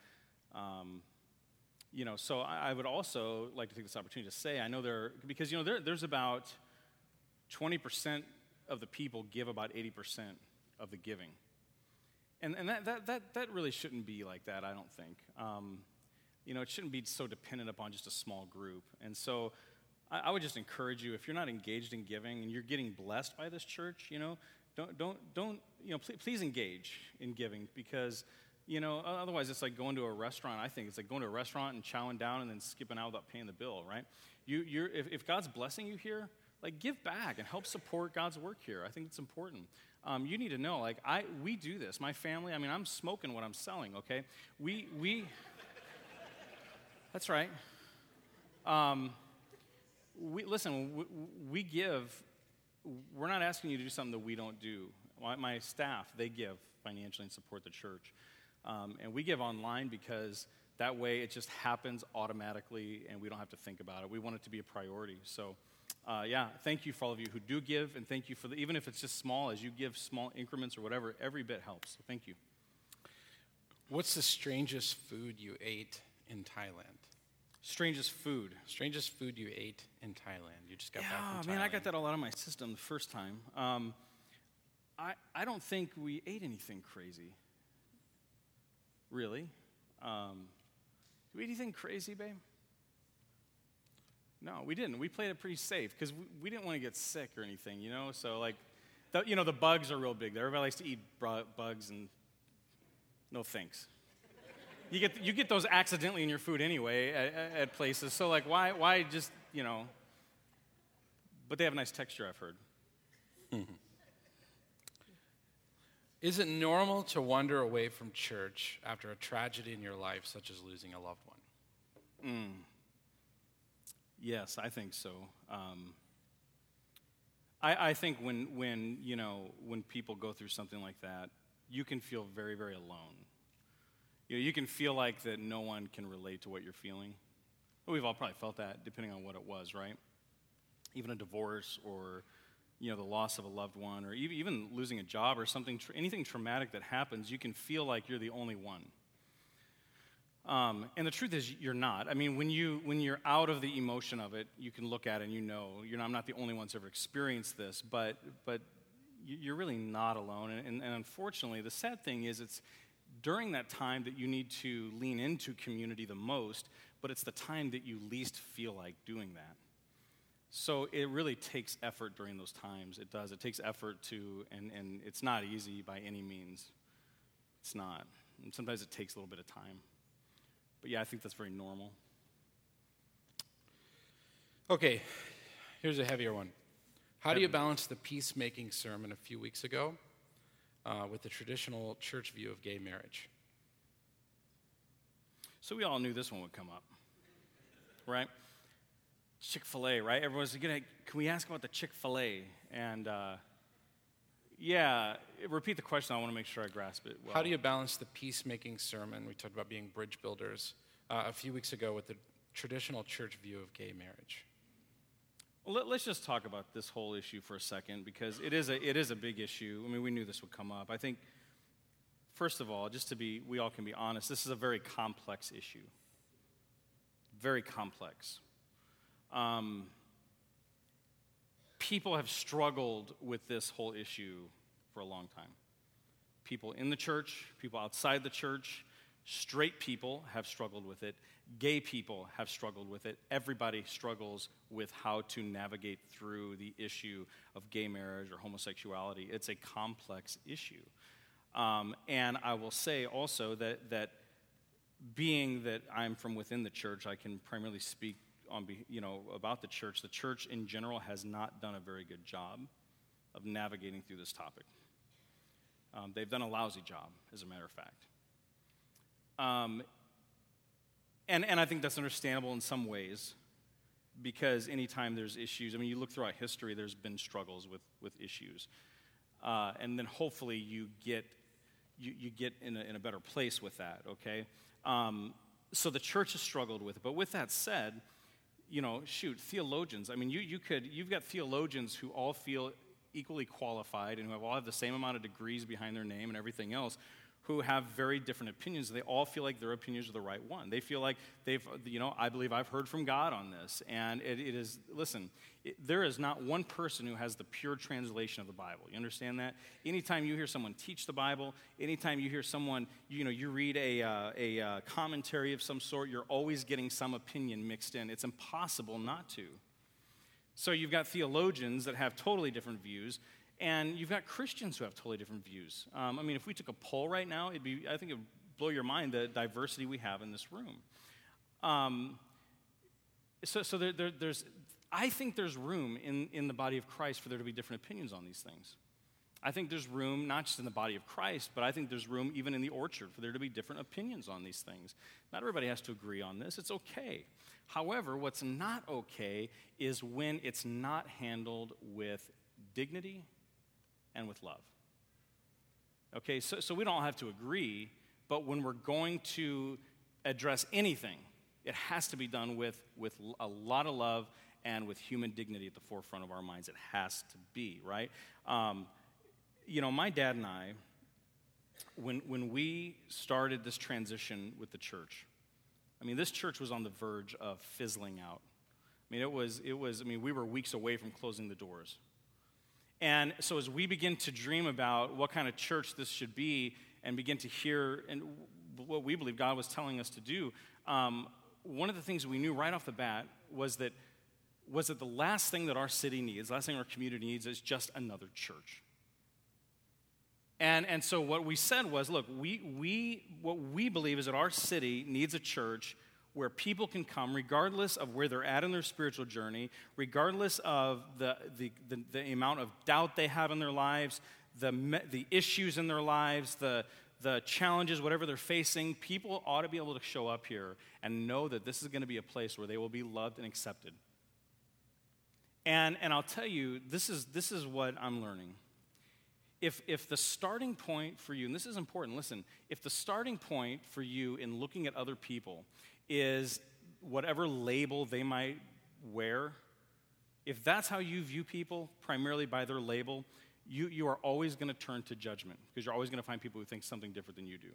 so I would also like to take this opportunity to say, I know there's about 20% of the people give about 80% of the giving. And that really shouldn't be like that, I don't think. It shouldn't be so dependent upon just a small group. And so I would just encourage you, if you're not engaged in giving and you're getting blessed by this church, please engage in giving, because, otherwise it's like going to a restaurant. I think it's like going to a restaurant and chowing down and then skipping out without paying the bill, right? If God's blessing you here, give back and help support God's work here. I think it's important. You need to know, we do this. My family, I'm smoking what I'm selling, okay? We that's right. We give. We're not asking you to do something that we don't do. My staff, they give financially and support the church. And we give online because that way it just happens automatically and we don't have to think about it. We want it to be a priority. So, thank you for all of you who do give, and thank you for even if it's just small, as you give small increments or whatever, every bit helps. So thank you. What's the strangest food you ate in Thailand? Strangest food you ate in Thailand. You just got back from Thailand. Man, I got that all out of my system the first time. I don't think we ate anything crazy. Really? Did we eat anything crazy, babe? No, we didn't. We played it pretty safe because we didn't want to get sick or anything, So, the bugs are real big there. Everybody likes to eat bugs, and no thanks. you get those accidentally in your food anyway at places. So like, why just, But they have a nice texture, I've heard. Is it normal to wander away from church after a tragedy in your life, such as losing a loved one? Yes, I think so. I think when people go through something like that, you can feel very, very alone. You can feel like that no one can relate to what you're feeling. We've all probably felt that, depending on what it was, right? Even a divorce, or the loss of a loved one, or even losing a job or something, anything traumatic that happens, you can feel like you're the only one. And the truth is, you're not. I mean, when you're out of the emotion of it, you can look at it and I'm not the only one who's ever experienced this, but you're really not alone. And unfortunately, the sad thing is, it's during that time that you need to lean into community the most, but it's the time that you least feel like doing that. So it really takes effort during those times. It does. It takes effort and it's not easy by any means. It's not. And sometimes it takes a little bit of time. But yeah, I think that's very normal. Okay, here's a heavier one. How do you balance the peacemaking sermon a few weeks ago with the traditional church view of gay marriage? So we all knew this one would come up, right? Chick-fil-A, right? Everyone's can we ask about the Chick-fil-A? And repeat the question. I want to make sure I grasp it well. How do you balance the peacemaking sermon? We talked about being bridge builders a few weeks ago with the traditional church view of gay marriage. Well, let's just talk about this whole issue for a second, because it is a big issue. I mean, we knew this would come up. I think, first of all, we all can be honest, this is a very complex issue. Very complex. People have struggled with this whole issue for a long time. People in the church, people outside the church, straight people have struggled with it. Gay people have struggled with it. Everybody struggles with how to navigate through the issue of gay marriage or homosexuality. It's a complex issue. And I will say also that being that I'm from within the church, I can primarily speak about the church. The church in general has not done a very good job of navigating through this topic. They've done a lousy job, as a matter of fact. And I think that's understandable in some ways, because anytime there's issues, I mean, you look throughout history, there's been struggles with issues. And then hopefully you get in a better place with that, okay? So the church has struggled with it. But with that said, theologians. I mean, you've got theologians who all feel equally qualified and who all have the same amount of degrees behind their name and everything else, who have very different opinions. They all feel like their opinions are the right one. They feel like I believe I've heard from God on this. And there is not one person who has the pure translation of the Bible. You understand that? Anytime you hear someone teach the Bible, anytime you hear someone, you read a commentary of some sort, you're always getting some opinion mixed in. It's impossible not to. So you've got theologians that have totally different views, and you've got Christians who have totally different views. I mean, if we took a poll right now, I think it would blow your mind the diversity we have in this room. I think there's room in the body of Christ for there to be different opinions on these things. I think there's room, not just in the body of Christ, but I think there's room even in the orchard for there to be different opinions on these things. Not everybody has to agree on this. It's okay. However, what's not okay is when it's not handled with dignity and with love. Okay, so we don't all have to agree, but when we're going to address anything, it has to be done with a lot of love and with human dignity at the forefront of our minds. It has to be, right? My dad and I, when we started this transition with the church, I mean, this church was on the verge of fizzling out. I mean, we were weeks away from closing the doors. And so as we begin to dream about what kind of church this should be and begin to hear and what we believe God was telling us to do, one of the things we knew right off the bat was that the last thing that our city needs, the last thing our community needs is just another church. And so what we said was, look, what we believe is that our city needs a church where people can come regardless of where they're at in their spiritual journey, regardless of the amount of doubt they have in their lives, the issues in their lives, the challenges, whatever they're facing. People ought to be able to show up here and know that this is going to be a place where they will be loved and accepted. And I'll tell you, this is what I'm learning. If the starting point for you, and this is important, listen, if the starting point for you in looking at other people is whatever label they might wear, if that's how you view people, primarily by their label, you are always going to turn to judgment, because you're always going to find people who think something different than you do.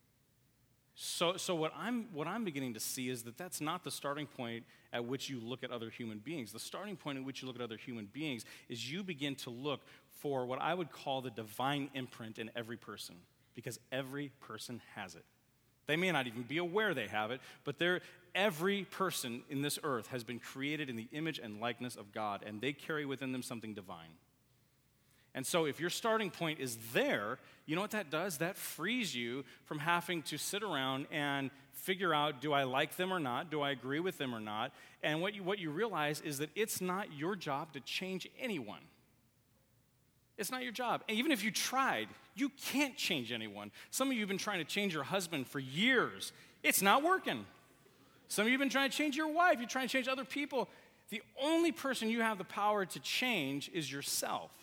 So what I'm beginning to see is that that's not the starting point at which you look at other human beings. The starting point at which you look at other human beings is you begin to look for what I would call the divine imprint in every person, because every person has it. They may not even be aware they have it, but every person in this earth has been created in the image and likeness of God, and they carry within them something divine. And so if your starting point is there, you know what that does? That frees you from having to sit around and figure out, do I like them or not? Do I agree with them or not? And what you realize is that it's not your job to change anyone. It's not your job. And even if you tried, you can't change anyone. Some of you have been trying to change your husband for years. It's not working. Some of you have been trying to change your wife. You're trying to change other people. The only person you have the power to change is yourself.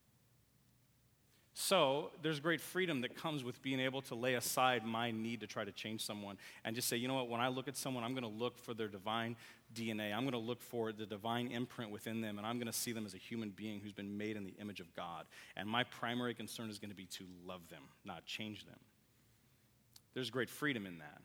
So there's great freedom that comes with being able to lay aside my need to try to change someone and just say, you know what, when I look at someone, I'm going to look for their divine DNA. I'm going to look for the divine imprint within them, and I'm going to see them as a human being who's been made in the image of God. And my primary concern is going to be to love them, not change them. There's great freedom in that.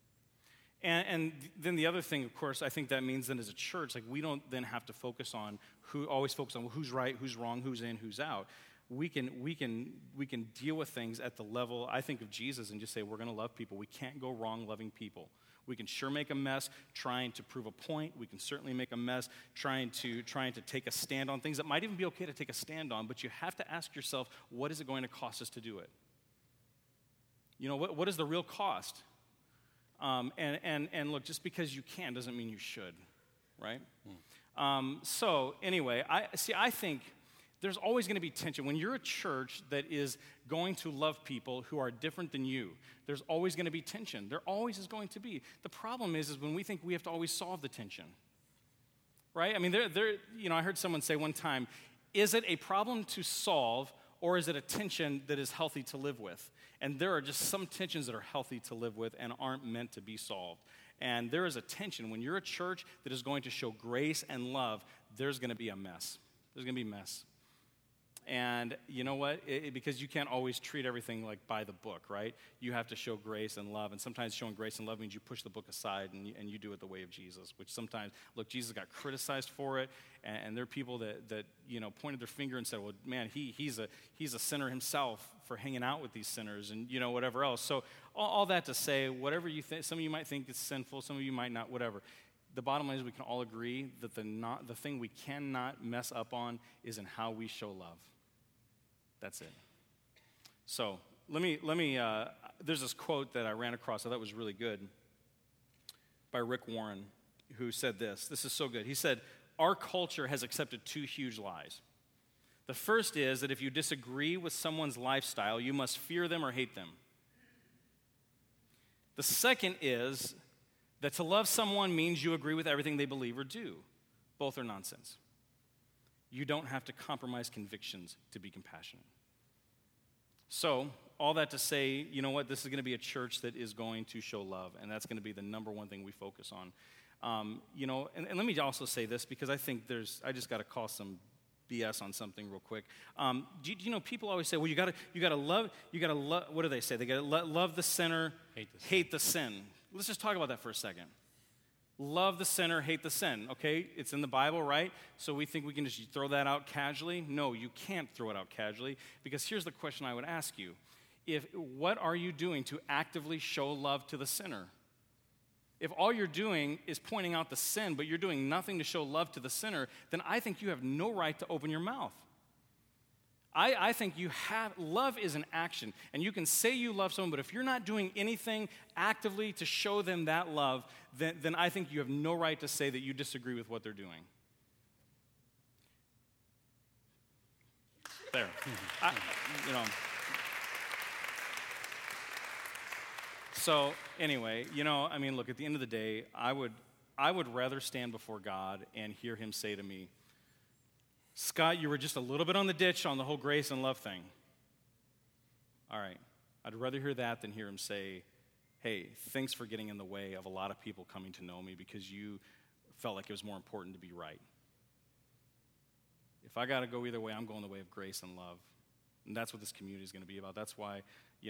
And then the other thing, of course, I think that means then as a church, like we don't then have to focus on always focus on who's right, who's wrong, who's in, who's out. We can deal with things at the level, I think, of Jesus and just say we're going to love people. We can't go wrong loving people. We can sure make a mess trying to prove a point. We can certainly make a mess trying to take a stand on things that might even be okay to take a stand on, but you have to ask yourself, what is it going to cost us to do it? You know, what is the real cost? And look, just because you can doesn't mean you should, right? So anyway, I think there's always going to be tension. When you're a church that is going to love people who are different than you, there's always going to be tension. There always is going to be. The problem is when we think we have to always solve the tension, right? I mean, I heard someone say one time, is it a problem to solve, or is it a tension that is healthy to live with? And there are just some tensions that are healthy to live with and aren't meant to be solved. And there is a tension. When you're a church that is going to show grace and love, there's going to be a mess. There's going to be a mess. And you know what? Because you can't always treat everything like by the book, right? You have to show grace and love. And sometimes showing grace and love means you push the book aside and you do it the way of Jesus, which sometimes, look, Jesus got criticized for it. And there are people that pointed their finger and said, well, man, he's a sinner himself for hanging out with these sinners and, whatever else. So all that to say, whatever you think, some of you might think it's sinful, some of you might not, whatever. The bottom line is we can all agree that the thing we cannot mess up on is in how we show love. That's it. So let me. There's this quote that I ran across I thought was really good by Rick Warren, who said this. This is so good. He said, our culture has accepted two huge lies. The first is that if you disagree with someone's lifestyle, you must fear them or hate them. The second is that to love someone means you agree with everything they believe or do. Both are nonsense. You don't have to compromise convictions to be compassionate. So, all that to say, you know what? This is going to be a church that is going to show love, and that's going to be the number one thing we focus on. And let me also say this, because I think I just got to call some BS on something real quick. Do you know, people always say, well, you got to love, what do they say? They got to love the sinner, hate the sin. Let's just talk about that for a second. Love the sinner, hate the sin. Okay, it's in the Bible, right? So we think we can just throw that out casually? No, you can't throw it out casually, because here's the question I would ask you. What are you doing to actively show love to the sinner? If all you're doing is pointing out the sin, but you're doing nothing to show love to the sinner, then I think you have no right to open your mouth. I think love is an action. And you can say you love someone, but if you're not doing anything actively to show them that love, then I think you have no right to say that you disagree with what they're doing. There. So anyway, look, at the end of the day, I would rather stand before God and hear him say to me, Scott, you were just a little bit on the ditch on the whole grace and love thing. All right. I'd rather hear that than hear him say, hey, thanks for getting in the way of a lot of people coming to know me because you felt like it was more important to be right. If I got to go either way, I'm going the way of grace and love. And that's what this community is going to be about. That's why,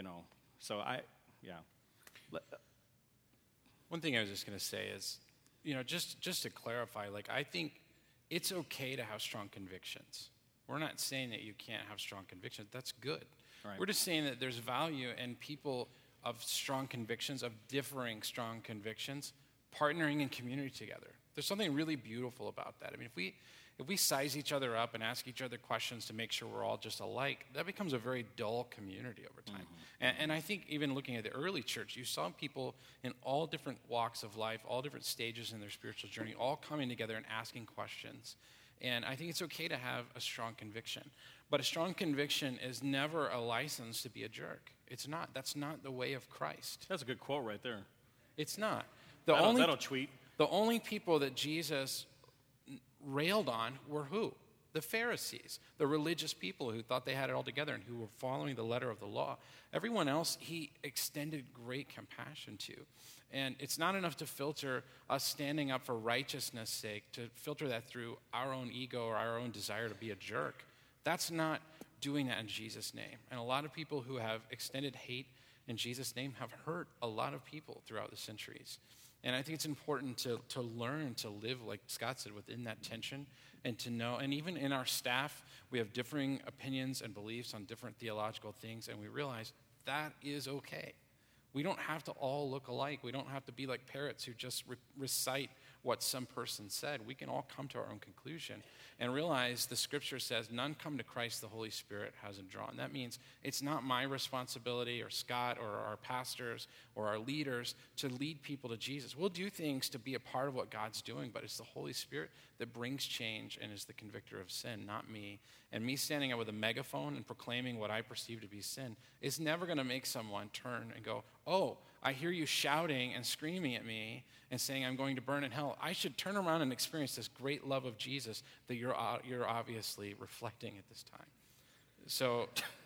One thing I was just going to say is, just to clarify, I think it's okay to have strong convictions. We're not saying that you can't have strong convictions. That's good. Right. We're just saying that there's value in people of strong convictions, of differing strong convictions, partnering in community together. There's something really beautiful about that. I mean, if we size each other up and ask each other questions to make sure we're all just alike, that becomes a very dull community over time. Mm-hmm. And I think even looking at the early church, you saw people in all different walks of life, all different stages in their spiritual journey, all coming together and asking questions. And I think it's okay to have a strong conviction. But a strong conviction is never a license to be a jerk. It's not. That's not the way of Christ. That's a good quote right there. It's not. That'll tweet. The only people that Jesus railed on were who? The Pharisees, the religious people who thought they had it all together and who were following the letter of the law. Everyone else, he extended great compassion to. And it's not enough to filter us standing up for righteousness' sake, to filter that through our own ego or our own desire to be a jerk. That's not doing that in Jesus' name. And a lot of people who have extended hate in Jesus' name have hurt a lot of people throughout the centuries. And I think it's important to learn to live, like Scott said, within that tension and to know. And even in our staff, we have differing opinions and beliefs on different theological things, and we realize that is okay. We don't have to all look alike. We don't have to be like parrots who just recite what some person said. We can all come to our own conclusion and realize the scripture says, none come to Christ the Holy Spirit hasn't drawn. That means it's not my responsibility or Scott or our pastors or our leaders to lead people to Jesus. We'll do things to be a part of what God's doing, but it's the Holy Spirit that brings change and is the convictor of sin, not me. And me standing up with a megaphone and proclaiming what I perceive to be sin is never going to make someone turn and go, oh, I hear you shouting and screaming at me and saying I'm going to burn in hell. I should turn around and experience this great love of Jesus that you're obviously reflecting at this time. So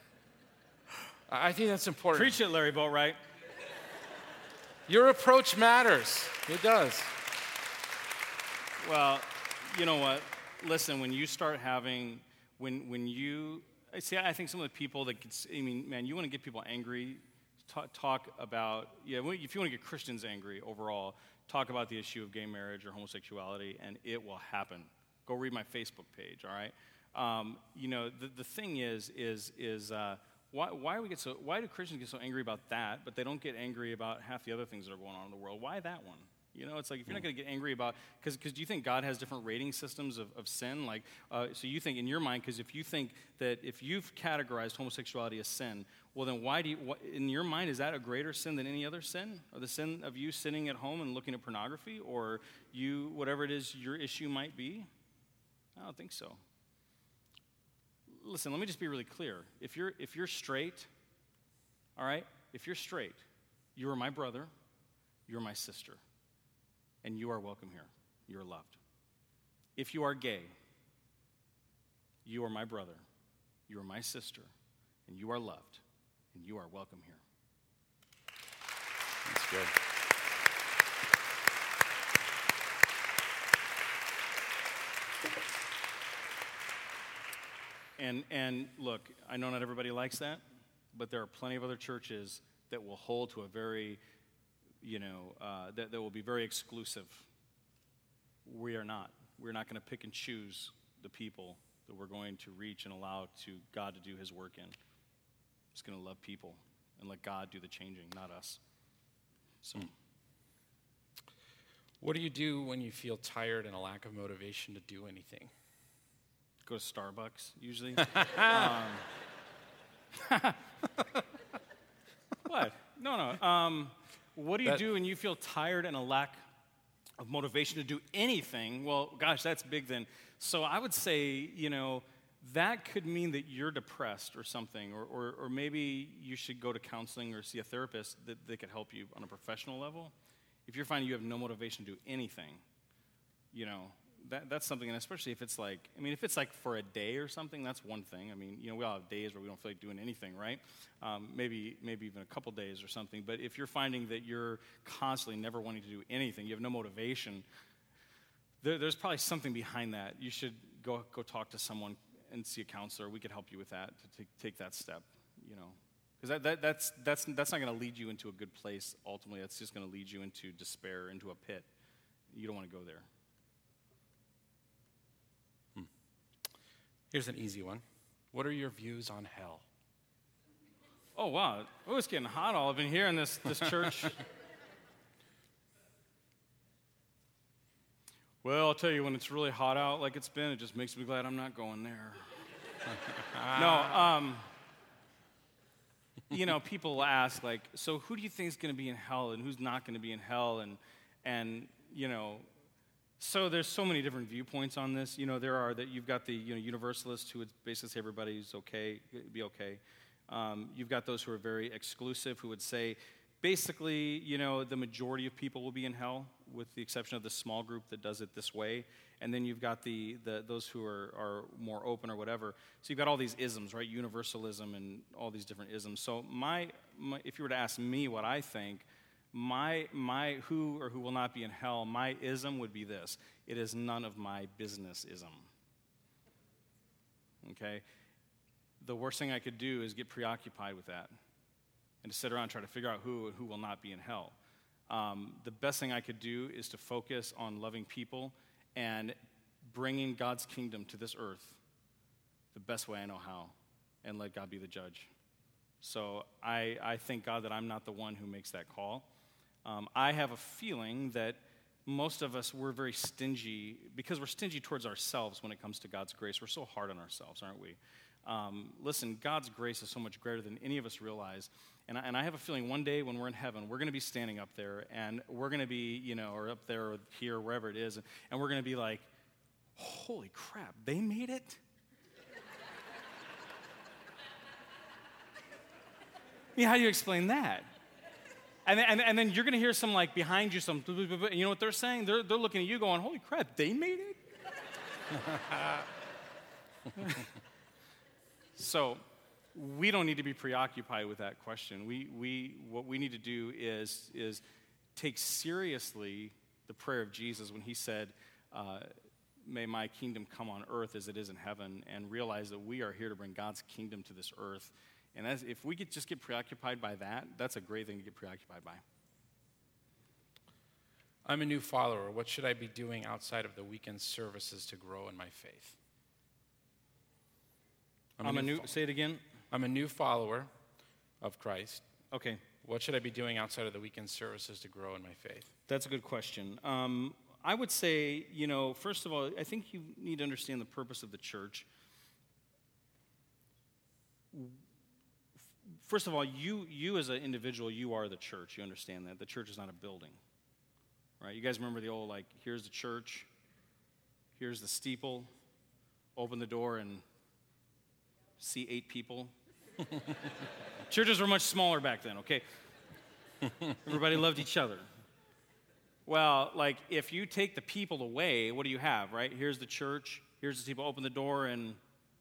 I think that's important. Preach it, Larry Boatwright. Your approach matters. It does. Well, you know what? Listen, when you start having, when you, see, I think some of the people that, you want to get people angry, talk about, if you want to get Christians angry overall, talk about the issue of gay marriage or homosexuality, and it will happen. Go read my Facebook page, all right? The thing is why do Christians get so angry about that, but they don't get angry about half the other things that are going on in the world? Why that one? It's like if you're not going to get angry about, because do you think God has different rating systems of sin? So you think in your mind, because if you think that if you've categorized homosexuality as sin, well then in your mind, is that a greater sin than any other sin? Or the sin of you sitting at home and looking at pornography? Or you, whatever it is your issue might be? I don't think so. Listen, let me just be really clear. If you're straight, all right, if you're straight, you are my brother, you're my sister. And you are welcome here. You are loved. If you are gay, you are my brother, you are my sister, and you are loved, and you are welcome here. That's good. And look, I know not everybody likes that, but there are plenty of other churches that will hold to a very that will be very exclusive. We are not. We're not going to pick and choose the people that we're going to reach and allow to God to do his work in. We're just going to love people and let God do the changing, not us. So, what do you do when you feel tired and a lack of motivation to do anything? Go to Starbucks, usually. What? No. What do you do when you feel tired and a lack of motivation to do anything? Well, gosh, that's big then. So I would say, that could mean that you're depressed or something, or maybe you should go to counseling or see a therapist that could help you on a professional level. If you're finding you have no motivation to do anything, that's something, and especially if it's like, if it's like for a day or something, that's one thing. We all have days where we don't feel like doing anything, right? Maybe even a couple days or something. But if you're finding that you're constantly never wanting to do anything, you have no motivation, there's probably something behind that. You should go talk to someone and see a counselor. We could help you with that, to take that step, Because that's not going to lead you into a good place, ultimately. That's just going to lead you into despair, into a pit. You don't want to go there. Here's an easy one. What are your views on hell? Oh, wow. Oh, it's getting hot all up in here in this church. Well, I'll tell you, when it's really hot out like it's been, it just makes me glad I'm not going there. No, people ask, so who do you think is going to be in hell and who's not going to be in hell? And so there's so many different viewpoints on this. There are that you've got the universalists who would basically say everybody's okay, be okay. You've got those who are very exclusive who would say basically, the majority of people will be in hell, with the exception of the small group that does it this way. And then you've got those who are more open or whatever. So you've got all these isms, right? Universalism and all these different isms. So my if you were to ask me what I think, my who or who will not be in hell, my ism would be this: it is none of my business ism. Okay? The worst thing I could do is get preoccupied with that and to sit around and try to figure out who will not be in hell. The best thing I could do is to focus on loving people and bringing God's kingdom to this earth the best way I know how, and let God be the judge. So I thank God that I'm not the one who makes that call. I have a feeling that most of us, we're very stingy, because we're stingy towards ourselves when it comes to God's grace. We're so hard on ourselves, aren't we? Listen, God's grace is so much greater than any of us realize. And I have a feeling one day when we're in heaven, we're going to be standing up there, and we're going to be, or up there or here, wherever it is, and we're going to be like, holy crap, they made it? How do you explain that? And then you're going to hear some, behind you, some, and you know what they're saying? They're looking at you going, holy crap, they made it? So we don't need to be preoccupied with that question. What we need to do is take seriously the prayer of Jesus when he said, may my kingdom come on earth as it is in heaven, and realize that we are here to bring God's kingdom to this earth. And if we could just get preoccupied by that, that's a great thing to get preoccupied by. I'm a new follower. What should I be doing outside of the weekend services to grow in my faith? Say it again. I'm a new follower of Christ. Okay. What should I be doing outside of the weekend services to grow in my faith? That's a good question. I would say, first of all, I think you need to understand the purpose of the church. First of all, you as an individual, you are the church. You understand that. The church is not a building, right? You guys remember the old, here's the church, here's the steeple, open the door and see 8 people. Churches were much smaller back then, okay? Everybody loved each other. Well, if you take the people away, what do you have, right? Here's the church, here's the steeple, open the door, and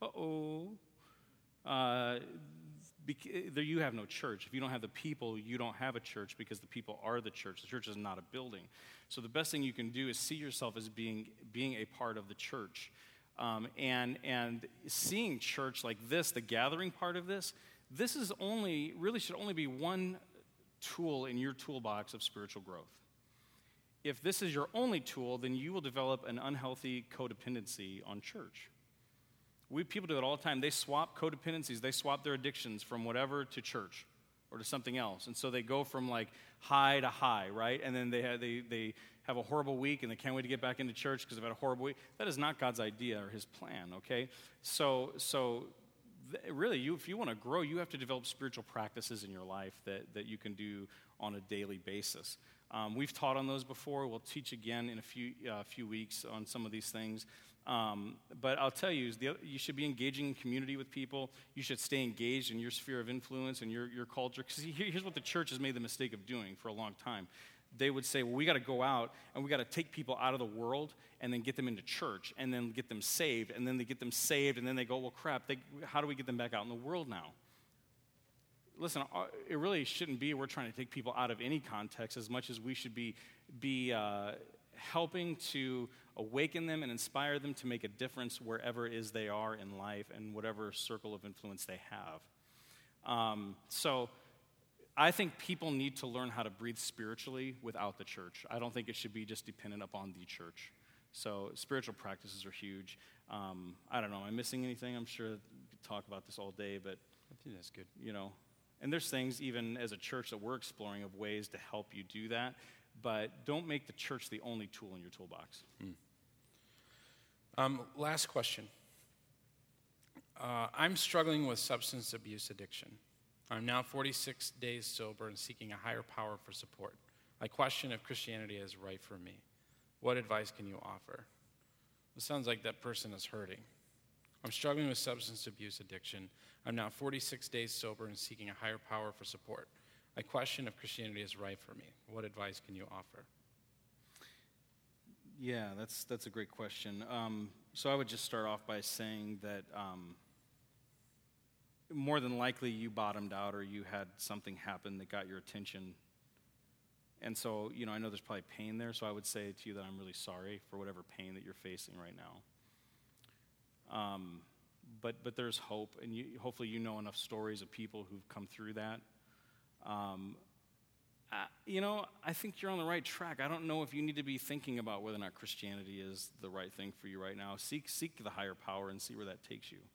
there you have no church. If you don't have the people, you don't have a church, because the people are the church. The church is not a building. So the best thing you can do is see yourself as being a part of the church. And seeing church like this, the gathering part of this is really should only be one tool in your toolbox of spiritual growth. If this is your only tool, then you will develop an unhealthy codependency on church. People do it all the time. They swap codependencies. They swap their addictions from whatever to church or to something else. And so they go from like high to high, right? And then they have a horrible week and they can't wait to get back into church because they've had a horrible week. That is not God's idea or his plan, okay? So really, if you want to grow, you have to develop spiritual practices in your life that you can do on a daily basis. We've taught on those before. We'll teach again in a few weeks on some of these things. But I'll tell you, you should be engaging in community with people. You should stay engaged in your sphere of influence and your culture. Because here's what the church has made the mistake of doing for a long time. They would say, well, we got to go out and we got to take people out of the world and then get them into church and then get them saved. And then they get them saved and then they go, well, crap, how do we get them back out in the world now? Listen, it really shouldn't be we're trying to take people out of any context as much as we should be helping to awaken them and inspire them to make a difference wherever it is they are in life and whatever circle of influence they have. So I think people need to learn how to breathe spiritually without the church. I don't think it should be just dependent upon the church. So spiritual practices are huge. I don't know, am I missing anything? I'm sure we could talk about this all day, but I think that's good. And there's things even as a church that we're exploring of ways to help you do that, but don't make the church the only tool in your toolbox. Last question. I'm struggling with substance abuse addiction. I'm now 46 days sober and seeking a higher power for support. I question if Christianity is right for me. What advice can you offer? It sounds like that person is hurting. I'm struggling with substance abuse addiction. I'm now 46 days sober and seeking a higher power for support. I question if Christianity is right for me. What advice can you offer? Yeah, that's a great question. So I would just start off by saying that more than likely you bottomed out or you had something happen that got your attention. And so, I know there's probably pain there, so I would say to you that I'm really sorry for whatever pain that you're facing right now. But there's hope, and hopefully you know enough stories of people who've come through that. I think you're on the right track. I don't know if you need to be thinking about whether or not Christianity is the right thing for you right now. Seek the higher power and see where that takes you.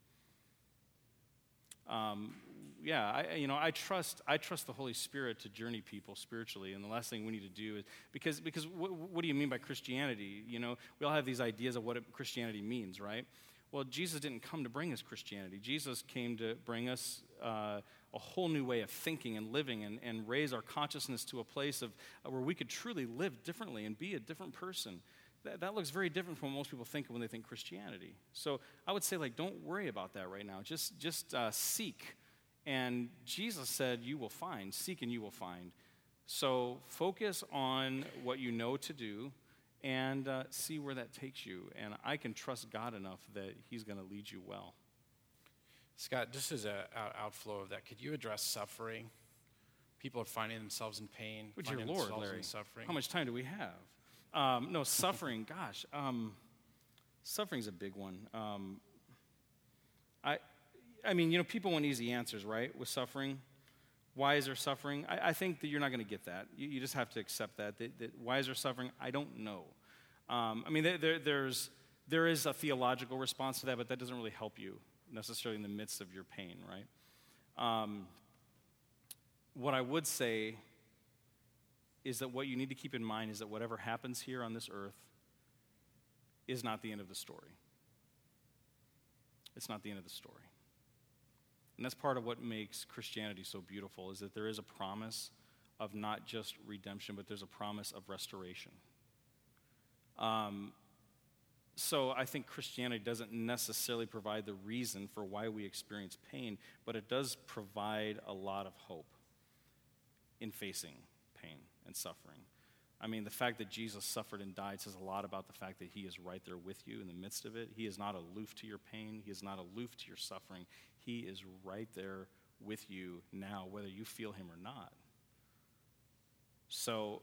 I trust the Holy Spirit to journey people spiritually, and the last thing we need to do is because what do you mean by Christianity? We all have these ideas of what Christianity means, right? Well, Jesus didn't come to bring us Christianity. Jesus came to bring us a whole new way of thinking and living and raise our consciousness to a place of where we could truly live differently and be a different person. That looks very different from what most people think when they think Christianity. So I would say, don't worry about that right now. Just seek. And Jesus said, you will find. Seek and you will find. So focus on what you know to do and see where that takes you. And I can trust God enough that he's going to lead you well. Scott, just as an outflow of that, could you address suffering? People are finding themselves in pain. But dear Lord, Larry, suffering. How much time do we have? No, suffering, gosh. Suffering's a big one. People want easy answers, right, with suffering. Why is there suffering? I think that you're not going to get that. You just have to accept that why is there suffering? I don't know. There is a theological response to that, but that doesn't really help you necessarily in the midst of your pain, right? What I would say is that what you need to keep in mind is that whatever happens here on this earth is not the end of the story. It's not the end of the story. And that's part of what makes Christianity so beautiful, is that there is a promise of not just redemption, but there's a promise of restoration. So I think Christianity doesn't necessarily provide the reason for why we experience pain, but it does provide a lot of hope in facing pain and suffering. The fact that Jesus suffered and died says a lot about the fact that he is right there with you in the midst of it. He is not aloof to your pain. He is not aloof to your suffering. He is right there with you now, whether you feel him or not. So,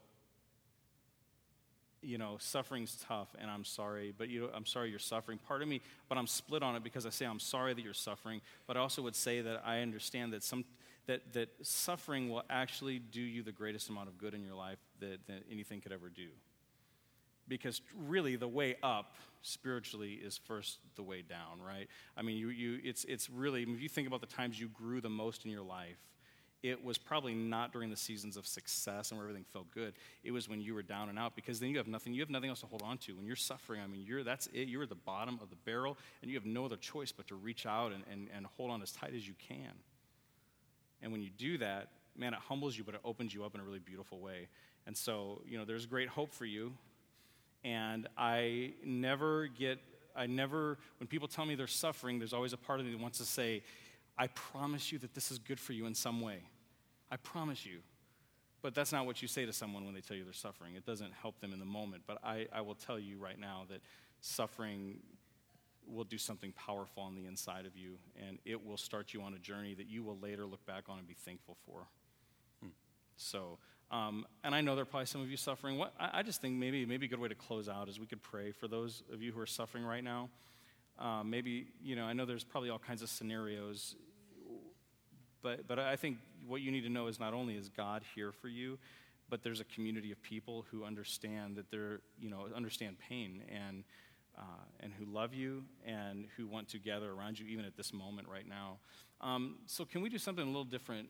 suffering's tough, and I'm sorry, but I'm sorry you're suffering. Part of me, but I'm split on it because I say I'm sorry that you're suffering, but I also would say that I understand that that suffering will actually do you the greatest amount of good in your life that anything could ever do. Because really, the way up spiritually is first the way down, right? It's really, if you think about the times you grew the most in your life, it was probably not during the seasons of success and where everything felt good. It was when you were down and out, because then you have nothing else to hold on to. When you're suffering, I mean, that's it. You're at the bottom of the barrel, and you have no other choice but to reach out and hold on as tight as you can. And when you do that, man, it humbles you, but it opens you up in a really beautiful way. And so, there's great hope for you. And I never, when people tell me they're suffering, there's always a part of me that wants to say, I promise you that this is good for you in some way. I promise you. But that's not what you say to someone when they tell you they're suffering. It doesn't help them in the moment. But I will tell you right now that suffering will do something powerful on the inside of you, and it will start you on a journey that you will later look back on and be thankful for. So, and I know there are probably some of you suffering. I just think maybe a good way to close out is we could pray for those of you who are suffering right now. I know there's probably all kinds of scenarios, but I think what you need to know is not only is God here for you, but there's a community of people who understand that understand pain and who love you and who want to gather around you even at this moment right now. So can we do something a little different?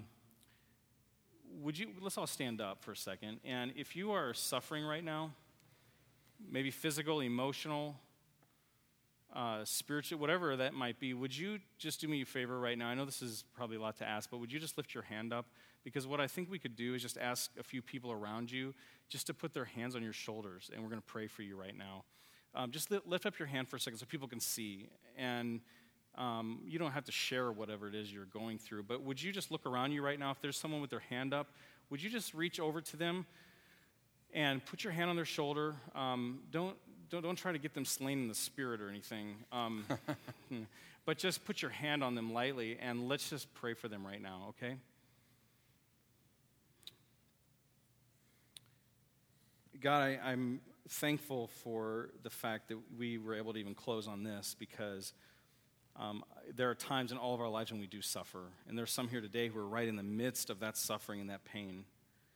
Let's all stand up for a second. And if you are suffering right now, maybe physical, emotional, spiritual, whatever that might be, would you just do me a favor right now? I know this is probably a lot to ask, but would you just lift your hand up? Because what I think we could do is just ask a few people around you just to put their hands on your shoulders, and we're going to pray for you right now. Just lift up your hand for a second so people can see. And you don't have to share whatever it is you're going through, but would you just look around you right now? If there's someone with their hand up, would you just reach over to them and put your hand on their shoulder? Don't try to get them slain in the spirit or anything, but just put your hand on them lightly, and let's just pray for them right now, okay? God, I'm thankful for the fact that we were able to even close on this, because there are times in all of our lives when we do suffer, and there's some here today who are right in the midst of that suffering and that pain.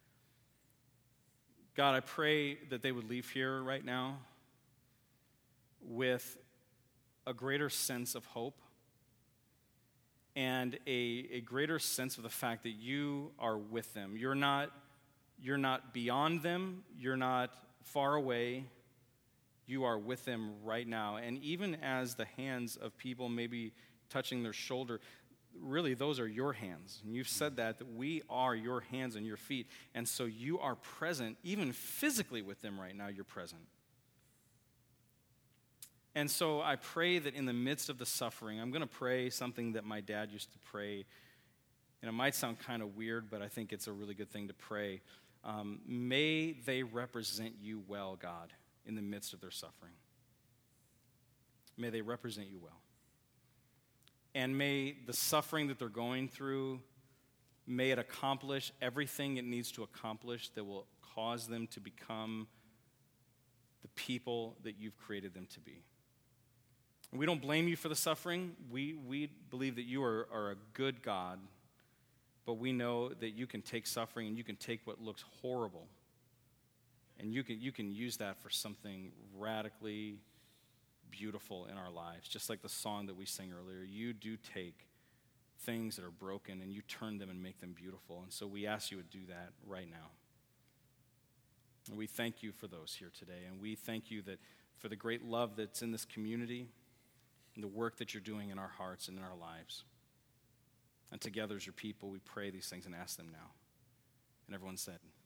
God, I pray that they would leave here right now with a greater sense of hope and a greater sense of the fact that you are with them. You're not beyond them. You're not far away. You are with them right now. And even as the hands of people may be touching their shoulder, really those are your hands. And you've said that we are your hands and your feet. And so you are present, even physically with them right now, you're present. And so I pray that in the midst of the suffering, I'm going to pray something that my dad used to pray. And it might sound kind of weird, but I think it's a really good thing to pray. May they represent you well, God, in the midst of their suffering. May they represent you well. And may the suffering that they're going through, may it accomplish everything it needs to accomplish that will cause them to become the people that you've created them to be. And we don't blame you for the suffering. We believe that you are a good God, but we know that you can take suffering and you can take what looks horrible, and you can use that for something radically beautiful in our lives. Just like the song that we sang earlier, you do take things that are broken and you turn them and make them beautiful. And so we ask you to do that right now. And we thank you for those here today. And we thank you that for the great love that's in this community and the work that you're doing in our hearts and in our lives. And together as your people, we pray these things and ask them now. And everyone said,